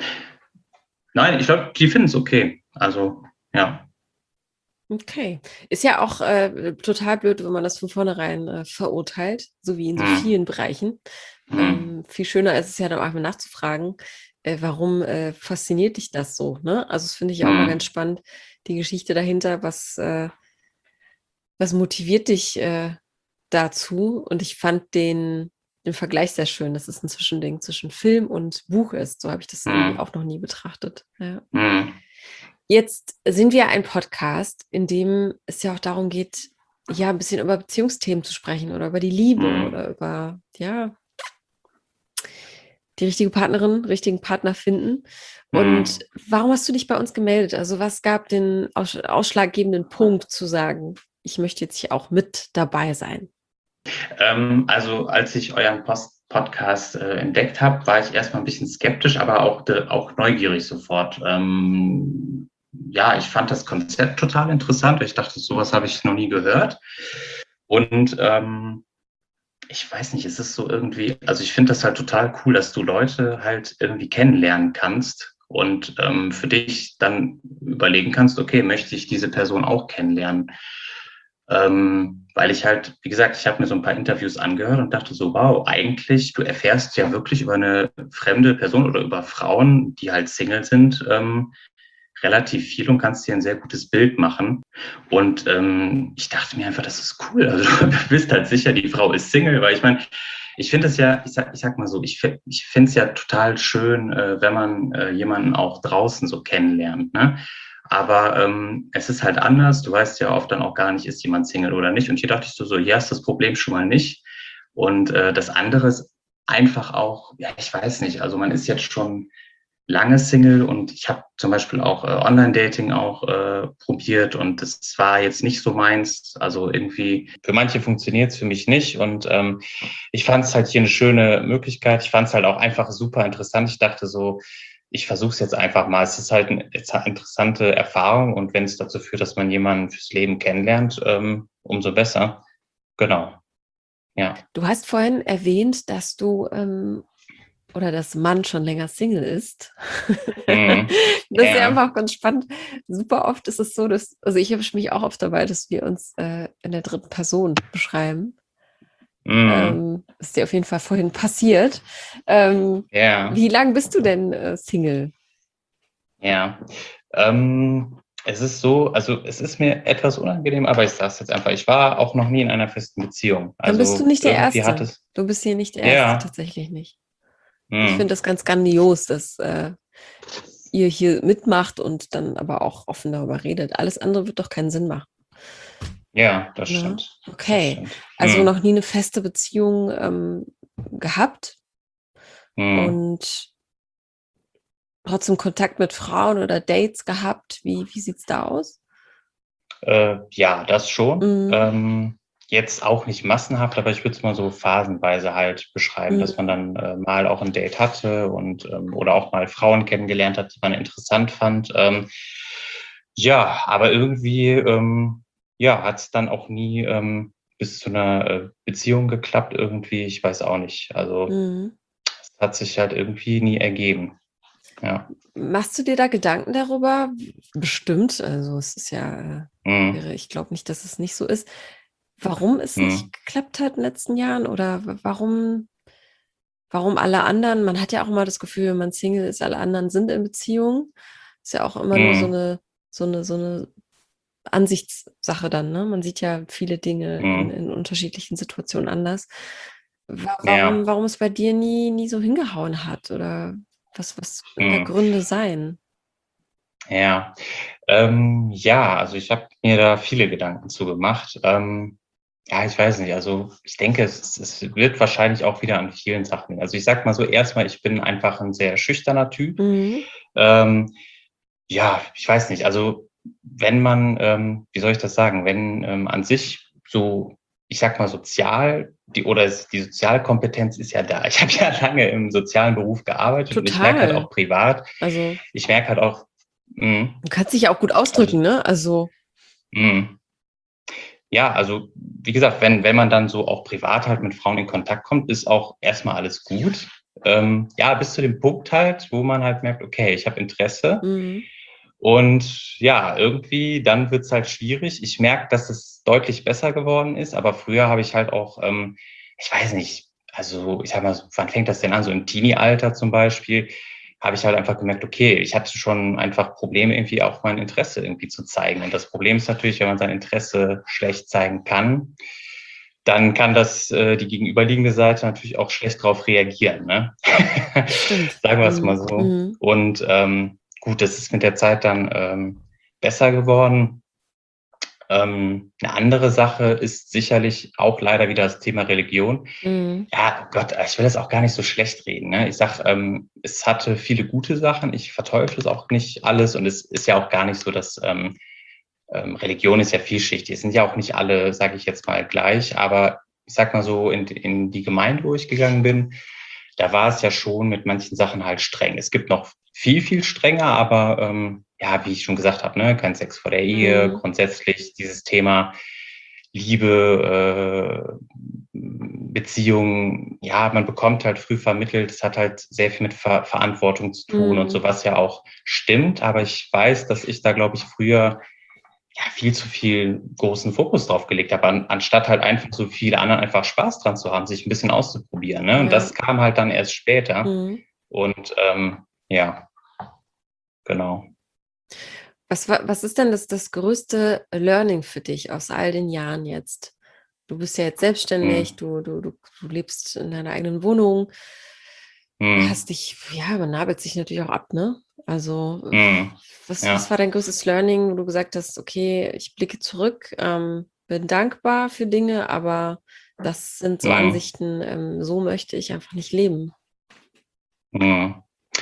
nein, ich glaube, die finden es okay. Also ja. Okay. Ist ja auch äh, total blöd, wenn man das von vornherein äh, verurteilt, so wie in so Hm, vielen Bereichen. hm, Ähm, viel schöner ist es ja dann auch mal nachzufragen, äh, warum äh, fasziniert dich das so, ne? Also das finde ich auch mal ganz hm, spannend, die Geschichte dahinter, was, äh, was motiviert dich äh, dazu? Und ich fand den, den Vergleich sehr schön, dass es ein Zwischending zwischen Film und Buch ist. So habe ich das irgendwie hm, auch noch nie betrachtet. Ja. hm, Jetzt sind wir ein Podcast, in dem es ja auch darum geht, ja, ein bisschen über Beziehungsthemen zu sprechen oder über die Liebe hm, oder über, ja, die richtige Partnerin, richtigen Partner finden. Und hm. warum hast du dich bei uns gemeldet? Also was gab den aus ausschlaggebenden Punkt zu sagen, ich möchte jetzt hier auch mit dabei sein? Ähm, also als ich euren Post Podcast äh, entdeckt habe, war ich erstmal ein bisschen skeptisch, aber auch, de, auch neugierig sofort. Ähm, ja, ich fand das Konzept total interessant. Ich dachte, sowas habe ich noch nie gehört. Und ähm, ich weiß nicht, es ist so irgendwie, also ich finde das halt total cool, dass du Leute halt irgendwie kennenlernen kannst und ähm, für dich dann überlegen kannst, okay, möchte ich diese Person auch kennenlernen? Ähm, weil ich halt, wie gesagt, ich habe mir so ein paar Interviews angehört und dachte so, wow, eigentlich, du erfährst ja wirklich über eine fremde Person oder über Frauen, die halt Single sind, ähm, relativ viel und kannst dir ein sehr gutes Bild machen. Und ähm, ich dachte mir einfach, das ist cool. Also du bist halt sicher, die Frau ist Single, weil ich meine, ich finde es ja, ich sag, ich sag mal so, ich, ich finde es ja total schön, äh, wenn man äh, jemanden auch draußen so kennenlernt. Ne? Aber ähm, es ist halt anders. Du weißt ja oft dann auch gar nicht, ist jemand Single oder nicht. Und hier dachte ich so, so hier ist das Problem schon mal nicht. Und äh, das andere ist einfach auch, ja, ich weiß nicht, also man ist jetzt schon lange Single und ich habe zum Beispiel auch äh, Online-Dating auch äh, probiert und das war jetzt nicht so meins. Also irgendwie, für manche funktioniert es, für mich nicht. Und ähm, ich fand es halt hier eine schöne Möglichkeit. Ich fand es halt auch einfach super interessant. Ich dachte so, ich versuche es jetzt einfach mal. Es ist halt eine interessante Erfahrung und wenn es dazu führt, dass man jemanden fürs Leben kennenlernt, ähm, umso besser. Genau. Ja. Du hast vorhin erwähnt, dass du ähm, oder dass Mann schon länger Single ist. Mhm. Das ist ja Ja. einfach ganz spannend. Super oft ist es so, dass, also ich erwische mich auch oft dabei, dass wir uns äh, in der dritten Person beschreiben. Mhm. Ähm, ist dir auf jeden Fall vorhin passiert. Ähm, Ja. wie lange bist du denn äh, Single? Ja. Ähm, es ist so, also es ist mir etwas unangenehm, aber ich sage es jetzt einfach. Ich war auch noch nie in einer festen Beziehung. Dann bist du Also nicht der irgendwie hat Erste. es, Du bist hier nicht der Erste, ja. tatsächlich nicht. Ich finde Mhm. das ganz grandios, dass äh, ihr hier mitmacht und dann aber auch offen darüber redet. Alles andere wird doch keinen Sinn machen. Ja, das Ne? stimmt. Das Okay, stimmt. also Mhm. noch nie eine feste Beziehung ähm, gehabt Mhm. und trotzdem Kontakt mit Frauen oder Dates gehabt. Wie, wie sieht es da aus? Äh, ja, das schon. Mhm. Ähm, jetzt auch nicht massenhaft, aber ich würde es mal so phasenweise halt beschreiben, dass man Mhm. dann äh, mal auch ein Date hatte und ähm, oder auch mal Frauen kennengelernt hat, die man interessant fand. Ähm, ja, aber irgendwie ähm, ja, hat es dann auch nie ähm, bis zu einer äh, Beziehung geklappt irgendwie. Ich weiß auch nicht. Also Mhm. es hat sich halt irgendwie nie ergeben. Ja. Machst du dir da Gedanken darüber? Bestimmt, also es ist ja, äh, Mhm. wäre, ich glaube nicht, dass es nicht so ist. Warum es nicht Mhm. geklappt hat in den letzten Jahren oder wa- warum, warum alle anderen, man hat ja auch immer das Gefühl, wenn man Single ist, alle anderen sind in Beziehung. Ist ja auch immer nur so Mhm. eine, so eine, so eine Ansichtssache dann, ne? Man sieht ja viele Dinge in, Mhm. in unterschiedlichen Situationen anders. Wa- Warum, Ja. warum es bei dir nie, nie so hingehauen hat? Oder was, was können da Mhm. Gründe sein? Ja. Ähm, ja, also ich habe mir da viele Gedanken zu gemacht. Ähm, ja, ich weiß nicht. Also ich denke, es, es wird wahrscheinlich auch wieder an vielen Sachen liegen. Also ich sag mal so, erstmal, ich bin einfach ein sehr schüchterner Typ. Mhm. Ähm, ja, ich weiß nicht. Also wenn man, ähm, wie soll ich das sagen, wenn ähm, an sich so, ich sag mal sozial, die oder es, die Sozialkompetenz ist ja da. Ich habe ja lange im sozialen Beruf gearbeitet und ich merke halt Total. auch privat, Also, ich merke halt auch, mh, du kannst dich ja auch gut also ausdrücken, ne? Also, mh, ja, also wie gesagt, wenn, wenn man dann so auch privat halt mit Frauen in Kontakt kommt, ist auch erstmal alles gut. Ähm, ja, bis zu dem Punkt halt, wo man halt merkt, okay, ich habe Interesse. mhm. Und ja, irgendwie dann wird's halt schwierig. Ich merke, dass es deutlich besser geworden ist, aber früher habe ich halt auch, ähm, ich weiß nicht, also ich sag mal, so, wann fängt das denn an? So im Teenie-Alter zum Beispiel, habe ich halt einfach gemerkt, okay, ich hatte schon einfach Probleme, irgendwie auch mein Interesse irgendwie zu zeigen. Und das Problem ist natürlich, wenn man sein Interesse schlecht zeigen kann, dann kann das äh, die gegenüberliegende Seite natürlich auch schlecht darauf reagieren. Ne? Stimmt. Sagen wir es mal Mhm. so. Mhm. Und ähm, gut, das ist mit der Zeit dann ähm, besser geworden. Ähm, eine andere Sache ist sicherlich auch leider wieder das Thema Religion. Mhm. Ja, oh Gott, ich will das auch gar nicht so schlecht reden. Ne? Ich sag, ähm, es hatte viele gute Sachen. Ich verteufle es auch nicht alles. Und es ist ja auch gar nicht so, dass ähm, ähm, Religion ist ja vielschichtig. Es sind ja auch nicht alle, sage ich jetzt mal, gleich. Aber ich sag mal so, in, in die Gemeinde, wo ich gegangen bin, da war es ja schon mit manchen Sachen halt streng. Es gibt noch viel, viel strenger, aber ähm, ja, wie ich schon gesagt habe, ne, kein Sex vor der Ehe, Mhm. grundsätzlich dieses Thema Liebe, äh, Beziehungen, ja, man bekommt halt früh vermittelt, es hat halt sehr viel mit Ver Verantwortung zu tun und Mhm. so, was ja auch stimmt, aber ich weiß, dass ich da, glaube ich, früher ja viel zu viel großen Fokus drauf gelegt habe, an, anstatt halt einfach so viele anderen einfach Spaß dran zu haben, sich ein bisschen auszuprobieren. Ne? Und Ja. das kam halt dann erst später. Mhm. Und ähm, ja, genau. Was, wa- was ist denn das, das größte Learning für dich aus all den Jahren jetzt? Du bist ja jetzt selbstständig, Hm. du, du, du, du lebst in deiner eigenen Wohnung, hast Hm. dich, ja, man nabelt sich natürlich auch ab, ne? Also, Mhm. was, was Ja. war dein größtes Learning, wo du gesagt hast, okay, ich blicke zurück, ähm, bin dankbar für Dinge, aber das sind so Mhm. Ansichten, ähm, so möchte ich einfach nicht leben. Mhm.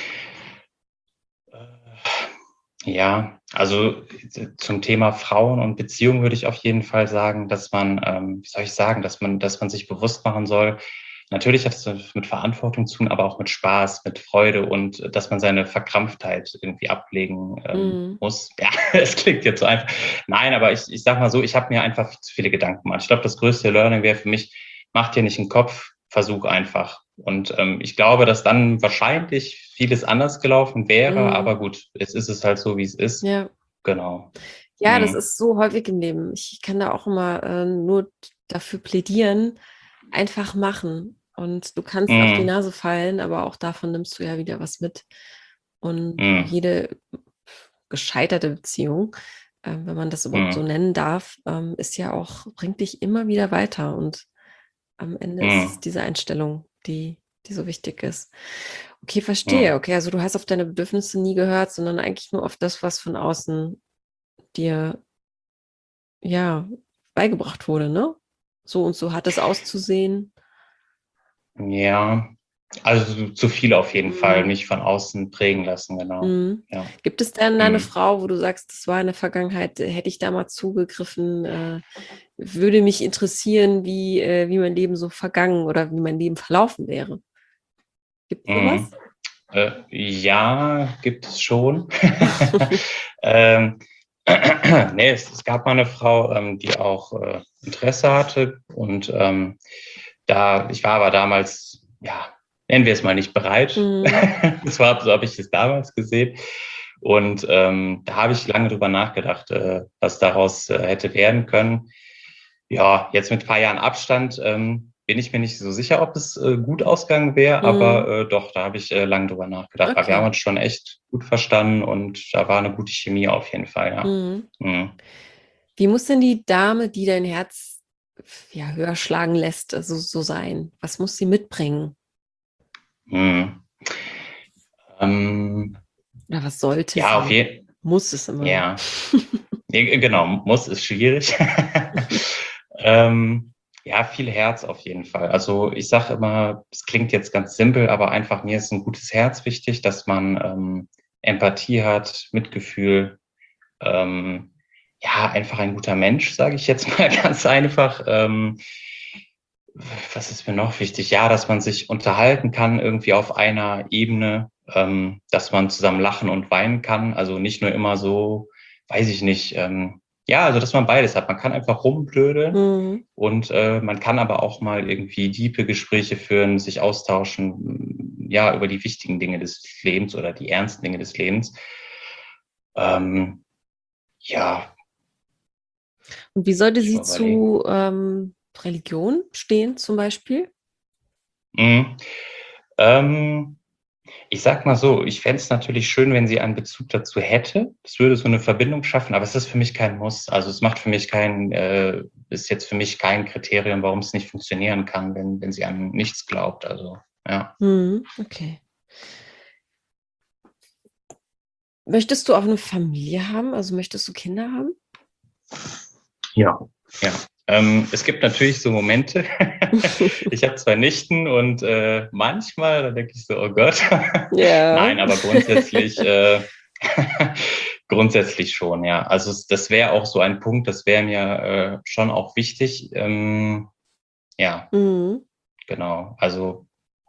Ja, also äh, zum Thema Frauen und Beziehungen würde ich auf jeden Fall sagen, dass man, ähm, wie soll ich sagen, dass man, dass man sich bewusst machen soll. Natürlich hat es mit Verantwortung zu tun, aber auch mit Spaß, mit Freude und äh, dass man seine Verkrampftheit irgendwie ablegen ähm, Mhm. muss. Ja, es klingt jetzt so einfach. Nein, aber ich, ich sag mal so, ich habe mir einfach viel zu viele Gedanken gemacht. Ich glaube, das größte Learning wäre für mich, mach dir nicht einen Kopf, versuch einfach. Und ähm, ich glaube, dass dann wahrscheinlich vieles anders gelaufen wäre, Mhm. aber gut, jetzt ist es halt so, wie es ist. Ja. Genau. Ja, das Mhm. ist so häufig im Leben. Ich kann da auch immer äh, nur dafür plädieren, einfach machen. Und du kannst auf die Mhm. Nase fallen, aber auch davon nimmst du ja wieder was mit. Und Mhm. jede gescheiterte Beziehung, äh, wenn man das überhaupt so Mhm. nennen darf, ähm, ist ja auch, bringt dich immer wieder weiter. Und am Ende ist es Mhm. diese Einstellung, die, die so wichtig ist. Okay, verstehe. Mhm. Okay, also du hast auf deine Bedürfnisse nie gehört, sondern eigentlich nur auf das, was von außen dir, ja, beigebracht wurde, ne? So und so hat es auszusehen. Ja, also zu viel auf jeden Fall, Mhm. mich von außen prägen lassen, genau. Mhm. Ja. Gibt es denn eine Mhm. Frau, wo du sagst, das war in der Vergangenheit, äh, hätte ich da mal zugegriffen, äh, würde mich interessieren, wie, äh, wie mein Leben so vergangen oder wie mein Leben verlaufen wäre? Gibt es Mhm. sowas? Äh, ja, gibt es schon. ähm, nee, es, es gab mal eine Frau, ähm, die auch äh, Interesse hatte und ähm, da, ich war aber damals, ja, nennen wir es mal nicht bereit. Mhm. Das war, so habe ich es damals gesehen. Und ähm, da habe ich lange drüber nachgedacht, äh, was daraus äh, hätte werden können. Ja, jetzt mit ein paar Jahren Abstand ähm, bin ich mir nicht so sicher, ob es äh, gut ausgegangen wäre, aber Mhm. äh, doch, da habe ich äh, lange drüber nachgedacht, weil wir haben Okay. uns schon echt gut verstanden und da war eine gute Chemie auf jeden Fall, ja. Mhm. Mhm. Wie muss denn die Dame, die dein Herz ja, höher schlagen lässt, also so sein? Was muss sie mitbringen? Mhm. Ähm, Oder was sollte ja, auf sie? jeden Muss es immer. ja, ja, genau, muss ist schwierig. ähm, ja, viel Herz auf jeden Fall. Also ich sage immer, es klingt jetzt ganz simpel, aber einfach mir ist ein gutes Herz wichtig, dass man ähm, Empathie hat, Mitgefühl, ähm, ja, einfach ein guter Mensch, sage ich jetzt mal ganz einfach. Ähm, was ist mir noch wichtig? Ja, dass man sich unterhalten kann, irgendwie auf einer Ebene, ähm, dass man zusammen lachen und weinen kann. Also nicht nur immer so, weiß ich nicht, ähm, ja, also dass man beides hat. Man kann einfach rumblödeln Mhm. und äh, man kann aber auch mal irgendwie tiefe Gespräche führen, sich austauschen, ja, über die wichtigen Dinge des Lebens oder die ernsten Dinge des Lebens. Ähm, ja, Und wie sollte ich sie mal überlegen. zu ähm, Religion stehen, zum Beispiel? Mhm. Ähm, Ich sag mal so, ich fände es natürlich schön, wenn sie einen Bezug dazu hätte. Das würde so eine Verbindung schaffen, aber es ist für mich kein Muss. Also es macht für mich kein, äh, ist jetzt für mich kein Kriterium, warum es nicht funktionieren kann, wenn, wenn sie an nichts glaubt. Also ja. Mhm. Okay. Möchtest du auch eine Familie haben? Also möchtest du Kinder haben? Ja. Ja. Ähm, es gibt natürlich so Momente. Ich habe zwei Nichten und äh, manchmal, da denke ich so, oh Gott. Ja. Nein, aber grundsätzlich, äh, grundsätzlich schon, ja. Also es, das wäre auch so ein Punkt, das wäre mir äh, schon auch wichtig. Ähm, ja, Mhm. genau. Also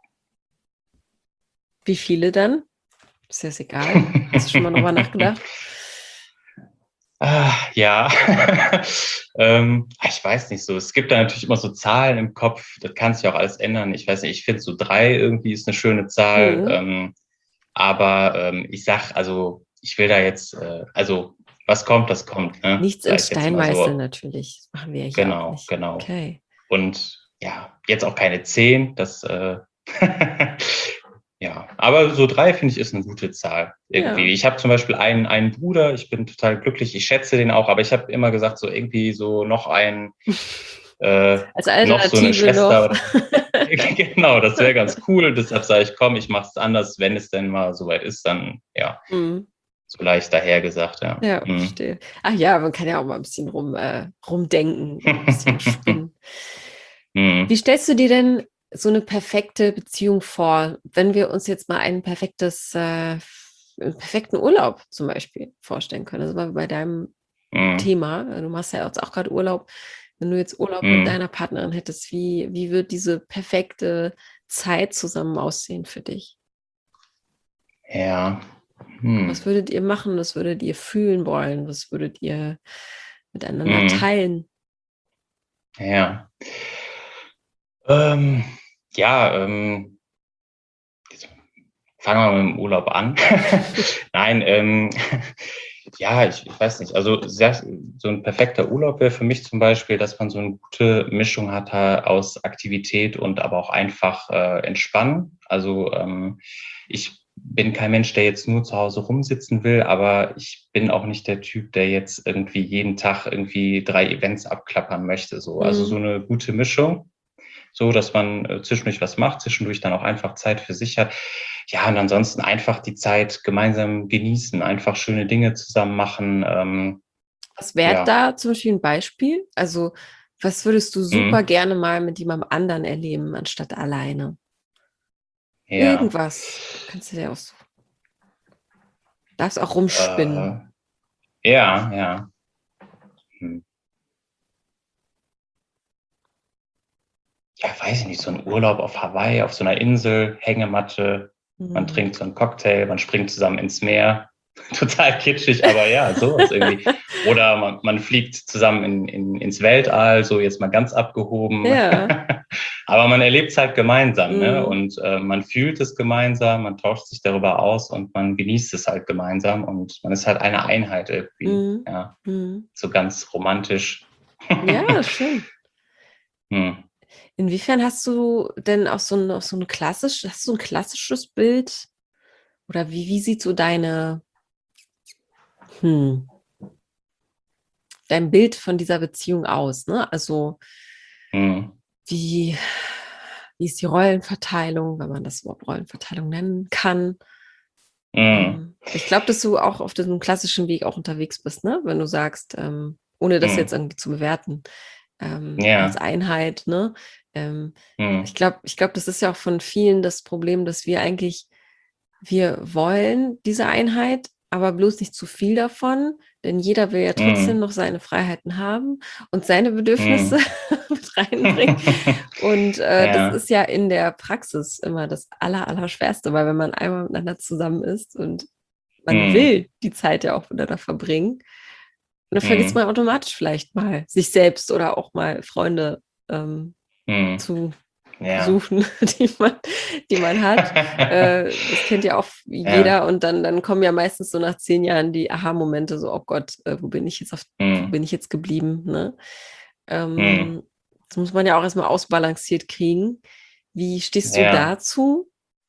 Wie viele dann? Ist ja egal. Hast du schon mal drüber nachgedacht? ah, ja, ähm, ich weiß nicht so. Es gibt da natürlich immer so Zahlen im Kopf. Das kann sich auch alles ändern. Ich weiß nicht. Ich finde so drei irgendwie ist eine schöne Zahl. Mhm. Ähm, aber ähm, ich sag, also ich will da jetzt, äh, also was kommt, das kommt. Ne? Nichts in Sag ich jetzt Stein mal meißeln so. natürlich. Das machen wir ja hier auch Genau, nicht. genau. Okay. Und ja, jetzt auch keine zehn. Das äh, ja, aber so drei finde ich ist eine gute Zahl Ja. irgendwie. Ich habe zum Beispiel einen, einen Bruder, ich bin total glücklich, ich schätze den auch, aber ich habe immer gesagt, so irgendwie so noch einen, äh, Als noch so eine Alternative Schwester noch. oder genau, das wäre ganz cool. Deshalb sage ich, komm, ich mache es anders, wenn es denn mal soweit ist, dann ja, Mhm. so leicht dahergesagt, ja. Ja, Mhm. verstehe. Ach ja, man kann ja auch mal ein bisschen rum, äh, rumdenken, ein bisschen spinnen. Wie Mhm. stellst du dir denn so eine perfekte Beziehung vor, wenn wir uns jetzt mal ein perfektes, äh, einen perfekten Urlaub zum Beispiel vorstellen können? Also, mal bei deinem Mhm. Thema, äh, du machst ja jetzt auch gerade Urlaub. Wenn du jetzt Urlaub mit Mhm. deiner Partnerin hättest, wie wie wird diese perfekte Zeit zusammen aussehen für dich? Ja. Hm. Was würdet ihr machen? Was würdet ihr fühlen wollen? Was würdet ihr miteinander Mhm. teilen? Ja. Ähm, ja, ähm, jetzt fangen wir mit dem Urlaub an. Nein, ähm, ja, ich, ich weiß nicht. Also sehr, so ein perfekter Urlaub wäre für mich zum Beispiel, dass man so eine gute Mischung hat äh, aus Aktivität und aber auch einfach äh, Entspannen. Also ähm, ich bin kein Mensch, der jetzt nur zu Hause rumsitzen will, aber ich bin auch nicht der Typ, der jetzt irgendwie jeden Tag irgendwie drei Events abklappern möchte. So. Also so Mhm. eine gute Mischung, so dass man äh, zwischendurch was macht, zwischendurch dann auch einfach Zeit für sich hat. Ja, und ansonsten einfach die Zeit gemeinsam genießen, einfach schöne Dinge zusammen machen. Ähm, Was wäre ja, da zum Beispiel ein Beispiel? Also, was würdest du super mhm. gerne mal mit jemandem anderen erleben, anstatt alleine? Ja, Irgendwas kannst du dir aussuchen. Darfst auch äh, rumspinnen. ja, ja. Hm. Ja, weiß ich nicht, so ein Urlaub auf Hawaii, auf so einer Insel, Hängematte, man Mhm. trinkt so einen Cocktail, man springt zusammen ins Meer. Total kitschig, aber ja, sowas irgendwie. Oder man, man fliegt zusammen in, in, ins Weltall, so jetzt mal ganz abgehoben. Ja. Aber man erlebt es halt gemeinsam, ne? Mhm. Und äh, man fühlt es gemeinsam, man tauscht sich darüber aus und man genießt es halt gemeinsam und man ist halt eine Einheit irgendwie. Mhm. Ja, Mhm. so ganz romantisch. Ja, schön. Hm. Inwiefern hast du denn auch so 'n auch so 'n klassisch hast du ein klassisches Bild oder wie wie sieht so deine hm, dein Bild von dieser Beziehung aus, ne? Also, Hm. wie wie ist die Rollenverteilung, wenn man das überhaupt Rollenverteilung nennen kann? Hm. Ähm, ich glaube, dass du auch auf diesem klassischen Weg auch unterwegs bist, ne? Wenn du sagst, ähm, ohne das jetzt Hm. irgendwie zu bewerten, ähm, als Ja. Einheit, ne? Ähm, ich Hm. glaube ich glaube, das ist ja auch von vielen das Problem, dass wir eigentlich wir wollen diese Einheit, aber bloß nicht zu viel davon, denn jeder will ja trotzdem Hm. noch seine Freiheiten haben und seine Bedürfnisse Hm. mit reinbringen. Und, äh, das Ja. ist ja in der Praxis immer das Aller Allerschwerste, weil wenn man einmal miteinander zusammen ist und man Hm. will die Zeit ja auch miteinander verbringen, dann vergisst Hm. man automatisch vielleicht mal sich selbst oder auch mal Freunde, ähm, Hm. zu Ja. suchen, die man die man hat. Äh, das kennt ja auch Ja. jeder und dann dann kommen ja meistens so nach zehn Jahren die Aha-Momente, so: „Oh Gott, äh, wo bin ich jetzt auf wo Hm. bin ich jetzt geblieben“, ne? Hm. Ähm, das muss man ja auch erst mal ausbalanciert kriegen. Wie stehst du Ja. dazu?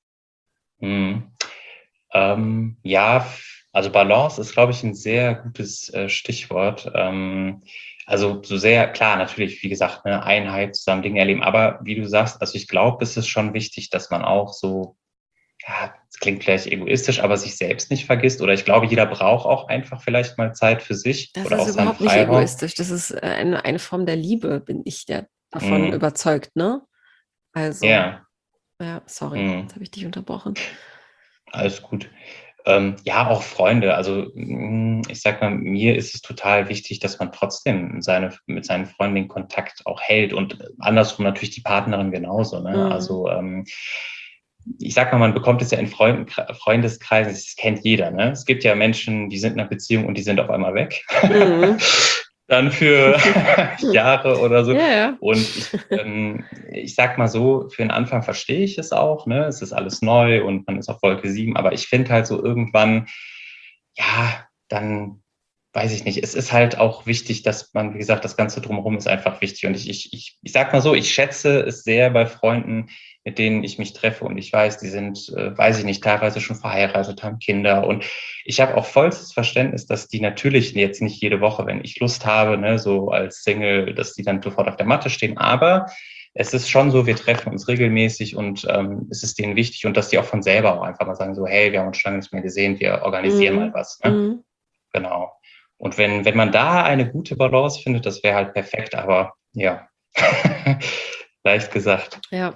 Mhm. Ähm, ja, f also Balance ist, glaube ich, ein sehr gutes, äh, Stichwort. Ähm, also, so sehr klar, natürlich, wie gesagt, ne, Einheit, zusammen Dinge erleben. Aber wie du sagst, also ich glaube, es ist schon wichtig, dass man auch so ja, es klingt vielleicht egoistisch, aber sich selbst nicht vergisst. Oder ich glaube, jeder braucht auch einfach vielleicht mal Zeit für sich Das oder ist auch seinen überhaupt nicht Freiraum. egoistisch. Das ist, äh, eine eine Form der Liebe, bin ich der davon Mhm. überzeugt, ne? Also Ja. ja, sorry, jetzt Mhm. habe ich dich unterbrochen. Alles gut. Ähm, ja, auch Freunde. Also, hm, ich sage mal, mir ist es total wichtig, dass man trotzdem seine mit seinen Freunden den Kontakt auch hält und andersrum natürlich die Partnerin genauso, ne? Mhm. Also, ähm, ich sage mal, man bekommt es ja in Freunden Freundeskreisen, das kennt jeder, ne? Es gibt ja Menschen, die sind in 'ner Beziehung und die sind auf einmal weg. Mhm. Dann für Jahre oder so. Ja, ja. Und ich, ähm, ich sage mal so, für den Anfang verstehe ich es auch, ne? Es ist alles neu und man ist auf Wolke sieben, aber ich finde halt so irgendwann, ja, dann weiß ich nicht, es ist halt auch wichtig, dass man, wie gesagt, das Ganze drumherum ist einfach wichtig. Und ich, ich, ich, ich sag mal so, ich schätze es sehr bei Freunden, mit denen ich mich treffe. Und ich weiß, die sind, äh, weiß ich nicht, teilweise schon verheiratet, haben Kinder. Und ich habe auch vollstes Verständnis, dass die natürlich jetzt nicht jede Woche, wenn ich Lust habe, ne, so als Single, dass die dann sofort auf der Matte stehen. Aber es ist schon so, wir treffen uns regelmäßig und ähm, es ist denen wichtig und dass die auch von selber auch einfach mal sagen so, hey, wir haben uns schon lange nicht mehr gesehen, wir organisieren Mhm. mal was. Ne? Mhm. Genau. Und wenn, wenn man da eine gute Balance findet, das wäre halt perfekt, aber ja, leicht gesagt. Ja,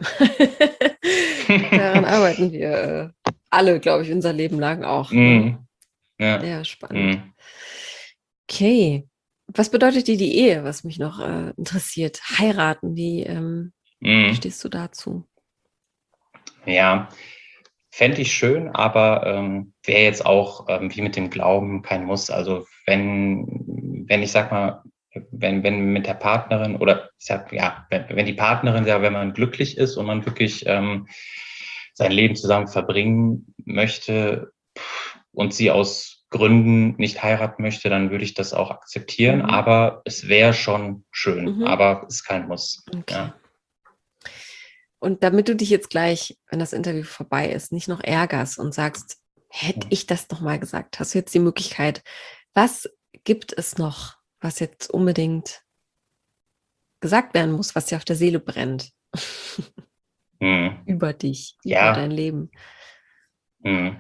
daran arbeiten wir äh, alle, glaube ich, unser Leben lang auch. Ne? Mm, ja. Ja, spannend. Mm, Okay. Was bedeutet dir die Ehe, was mich noch äh, interessiert? Heiraten, wie ähm, mm. stehst du dazu? Ja, fände ich schön, aber ähm, wäre jetzt auch ähm, wie mit dem Glauben kein Muss. Also wenn, wenn ich sag mal, wenn, wenn mit der Partnerin oder ich sag, ja, wenn, wenn die Partnerin, ja, wenn man glücklich ist und man wirklich ähm, sein Leben zusammen verbringen möchte und sie aus Gründen nicht heiraten möchte, dann würde ich das auch akzeptieren. Mhm. Aber es wäre schon schön, Mhm. aber ist kein Muss. Okay. Ja. Und damit du dich jetzt gleich, wenn das Interview vorbei ist, nicht noch ärgerst und sagst, hätte ich das noch mal gesagt, hast du jetzt die Möglichkeit, was gibt es noch, was jetzt unbedingt gesagt werden muss, was dir auf der Seele brennt? Hm. Über dich, über Ja. dein Leben. Hm.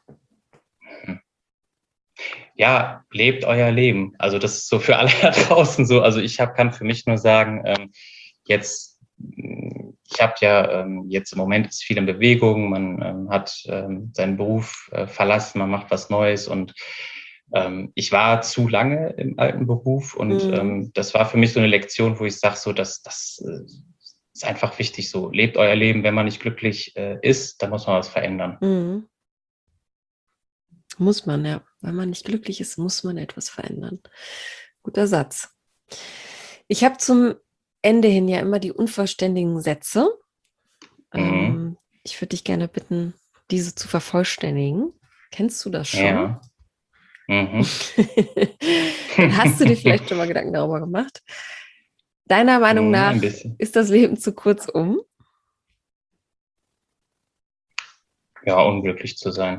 Ja, lebt euer Leben. Also das ist so für alle da draußen so. Also ich hab, kann für mich nur sagen, ähm, jetzt, ich habe ja ähm, jetzt im Moment ist viel in Bewegung, man ähm, hat ähm, seinen Beruf äh, verlassen, man macht was Neues und ähm, ich war zu lange im alten Beruf und Mhm. ähm, das war für mich so eine Lektion, wo ich sage, so, dass das äh, ist einfach wichtig so. Lebt euer Leben, wenn man nicht glücklich äh, ist, dann muss man was verändern. Mhm. Muss man, ja. Wenn man nicht glücklich ist, muss man etwas verändern. Guter Satz. Ich habe zum Ende hin ja immer die unvollständigen Sätze. Mhm. Ähm, ich würde dich gerne bitten, diese zu vervollständigen. Kennst du das schon? Ja. Mhm. Hast du dir vielleicht schon mal Gedanken darüber gemacht? Deiner Meinung Mhm, nach ein bisschen. ist das Leben zu kurz um? Ja, unglücklich zu sein.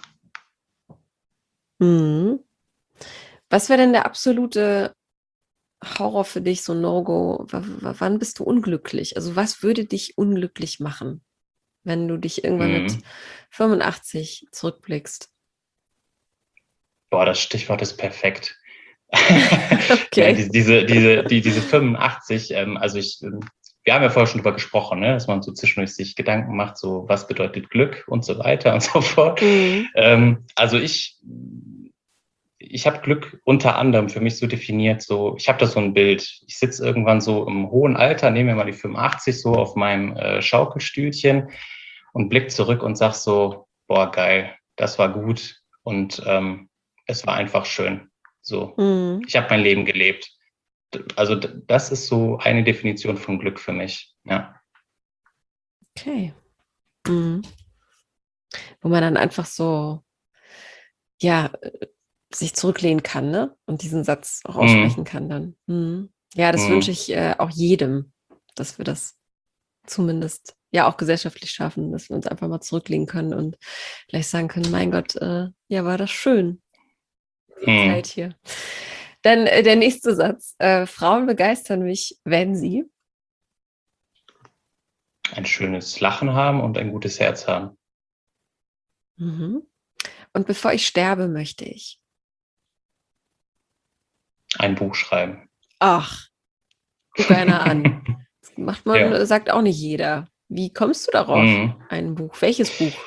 Mhm. Was wäre denn der absolute Horror für dich, so No-Go? W w- wann bist du unglücklich? Also was würde dich unglücklich machen, wenn du dich irgendwann mit Mhm. fünfundachtzig zurückblickst? Boah, das Stichwort ist perfekt. Nein, Okay. diese, diese, diese, die, diese fünfundachtzig, ähm, also ich, ähm, wir haben ja vorher schon drüber gesprochen, ne, dass man so zwischendurch sich Gedanken macht, so was bedeutet Glück und so weiter und so fort. Mhm. Ähm, also ich, ich habe Glück unter anderem für mich so definiert, so, ich habe da so ein Bild. Ich sitze irgendwann so im hohen Alter, nehme mir mal die fünfundachtzig so auf meinem äh, Schaukelstühlchen und blick zurück und sag so, boah, geil, das war gut und ähm, es war einfach schön. So, Mhm. ich habe mein Leben gelebt. Also das ist so eine Definition von Glück für mich. Ja. Okay. Mhm. Wo man dann einfach so, ja, äh, sich zurücklehnen kann, ne? Und diesen Satz auch aussprechen Mhm. kann dann. Mhm. Ja, das wünsche Mhm. ich äh, auch jedem, dass wir das zumindest ja auch gesellschaftlich schaffen, dass wir uns einfach mal zurücklehnen können und gleich sagen können, mein Gott, äh, ja, war das schön, die Zeit Mhm. hier. Dann äh, der nächste Satz. Äh, Frauen begeistern mich, wenn sie. Ein schönes Lachen haben und ein gutes Herz haben. Mhm. Und bevor ich sterbe, möchte ich. Ein Buch schreiben. Ach, guck einer an. Das macht man, Ja. äh, sagt auch nicht jeder. Wie kommst du darauf? Mhm. Ein Buch. Welches Buch?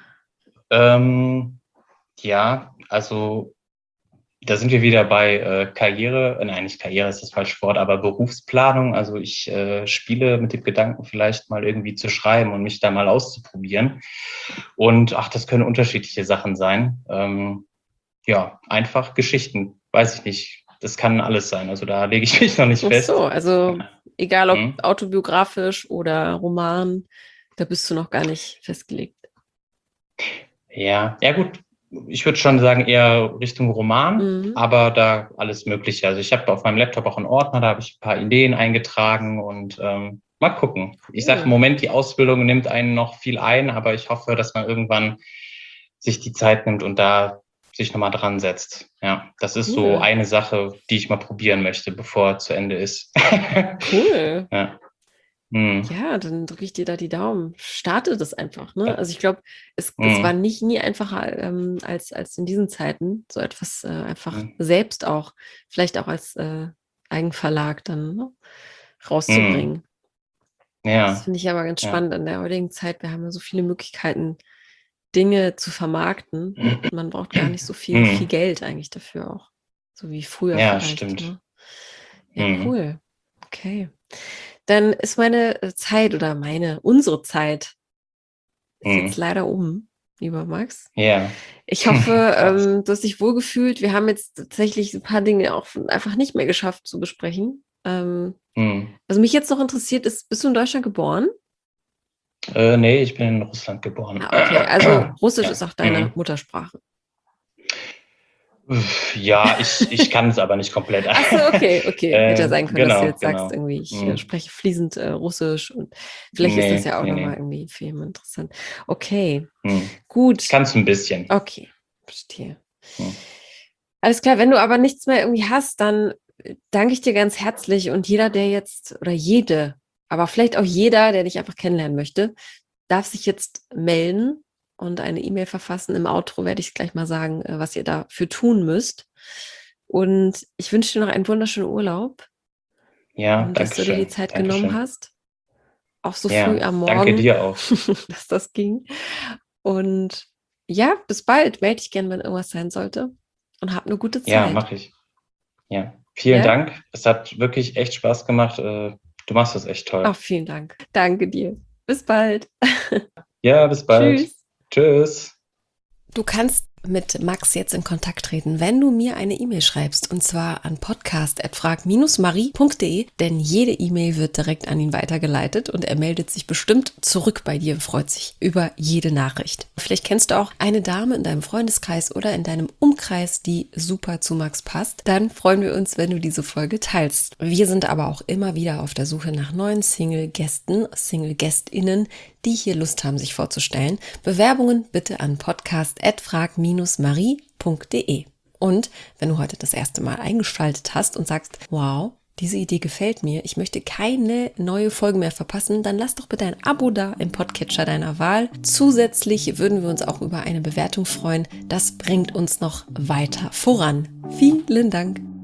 Ähm, ja, also da sind wir wieder bei äh, Karriere, äh, nein, nicht Karriere ist das falsche Wort, aber Berufsplanung. Also ich äh, spiele mit dem Gedanken, vielleicht mal irgendwie zu schreiben und mich da mal auszuprobieren. Und ach, das können unterschiedliche Sachen sein. Ähm, ja, einfach Geschichten, weiß ich nicht. Das kann alles sein. Also da lege ich mich noch nicht Ach so, fest. also egal ob Hm? autobiografisch oder Roman, da bist du noch gar nicht festgelegt. Ja, ja gut. ich würde schon sagen, eher Richtung Roman, Mhm. aber da alles Mögliche. Also ich habe auf meinem Laptop auch einen Ordner, da habe ich ein paar Ideen eingetragen und ähm, mal gucken. Cool. Ich sage im Moment, die Ausbildung nimmt einen noch viel ein, aber ich hoffe, dass man irgendwann sich die Zeit nimmt und da sich nochmal dran setzt. Ja, das ist so Cool. eine Sache, die ich mal probieren möchte, bevor es zu Ende ist. Cool. Ja. Hm. Ja, dann drücke ich dir da die Daumen. Starte das einfach, ne? Ja. Also ich glaube, es, es Hm. war nicht nie einfacher ähm, als, als in diesen Zeiten, so etwas äh, einfach Hm. selbst auch, vielleicht auch als äh, Eigenverlag dann ne, rauszubringen. Ja. Das finde ich aber ganz Ja. spannend an der heutigen Zeit. Wir haben ja so viele Möglichkeiten, Dinge zu vermarkten. Man braucht gar nicht so viel, viel Hm. Geld eigentlich dafür auch. So wie früher Ja, vielleicht. stimmt. Ne? Ja, Hm. cool. Okay. Dann ist meine äh, Zeit oder meine, unsere Zeit ist Hm. jetzt leider um, lieber Max. Ja. Ich hoffe, ähm, du hast dich wohlgefühlt. Wir haben jetzt tatsächlich ein paar Dinge auch einfach nicht mehr geschafft zu besprechen. Ähm, Hm. was mich jetzt noch interessiert ist, bist du in Deutschland geboren? Äh, nee, ich bin in Russland geboren. Ah, okay, also Russisch Ja. ist auch deine Hm. Muttersprache. Ja, ich, ich kann es aber nicht komplett. Ach so, okay, okay. äh, Hätte ja sein können, dass du genau, jetzt sagst, genau. irgendwie, ich äh, Hm. spreche fließend äh, Russisch und vielleicht ist das Nee, ja auch nee, nochmal nee. irgendwie für jemanden interessant. Okay, Hm. gut. Ich kann es ein bisschen. Okay, verstehe. Hm. Alles klar, wenn du aber nichts mehr irgendwie hast, dann äh, danke ich dir ganz herzlich und jeder, der jetzt, oder jede, aber vielleicht auch jeder, der dich einfach kennenlernen möchte, darf sich jetzt melden und eine E-Mail verfassen. Im Outro werde ich gleich mal sagen, äh, was ihr dafür tun müsst. Und ich wünsche dir noch einen wunderschönen Urlaub Ja, und dass danke du dir die schön. Zeit Danke genommen schön. hast. Auch so früh Ja, am danke Morgen, dir auch. dass das ging. Und ja, bis bald. Melde dich gerne, wenn irgendwas sein sollte. Und hab eine gute Ja, Zeit. mache ich. Ja, vielen Ja? Dank. Es hat wirklich echt Spaß gemacht. Äh, Du machst das echt toll. Ach, vielen Dank. Danke dir. Bis bald. Ja, bis bald. Tschüss. Tschüss. Du kannst mit Max jetzt in Kontakt treten, wenn du mir eine E-Mail schreibst, und zwar an podcast at frag marie punkt de, denn jede E-Mail wird direkt an ihn weitergeleitet und er meldet sich bestimmt zurück bei dir und freut sich über jede Nachricht. Vielleicht kennst du auch eine Dame in deinem Freundeskreis oder in deinem Umkreis, die super zu Max passt. Dann freuen wir uns, wenn du diese Folge teilst. Wir sind aber auch immer wieder auf der Suche nach neuen Single-Gästen, Single-GästInnen, die hier Lust haben, sich vorzustellen. Bewerbungen bitte an podcast at frag marie punkt de. Und wenn du heute das erste Mal eingeschaltet hast und sagst, wow, diese Idee gefällt mir, ich möchte keine neue Folge mehr verpassen, dann lass doch bitte ein Abo da im Podcatcher deiner Wahl. Zusätzlich würden wir uns auch über eine Bewertung freuen. Das bringt uns noch weiter voran. Vielen Dank.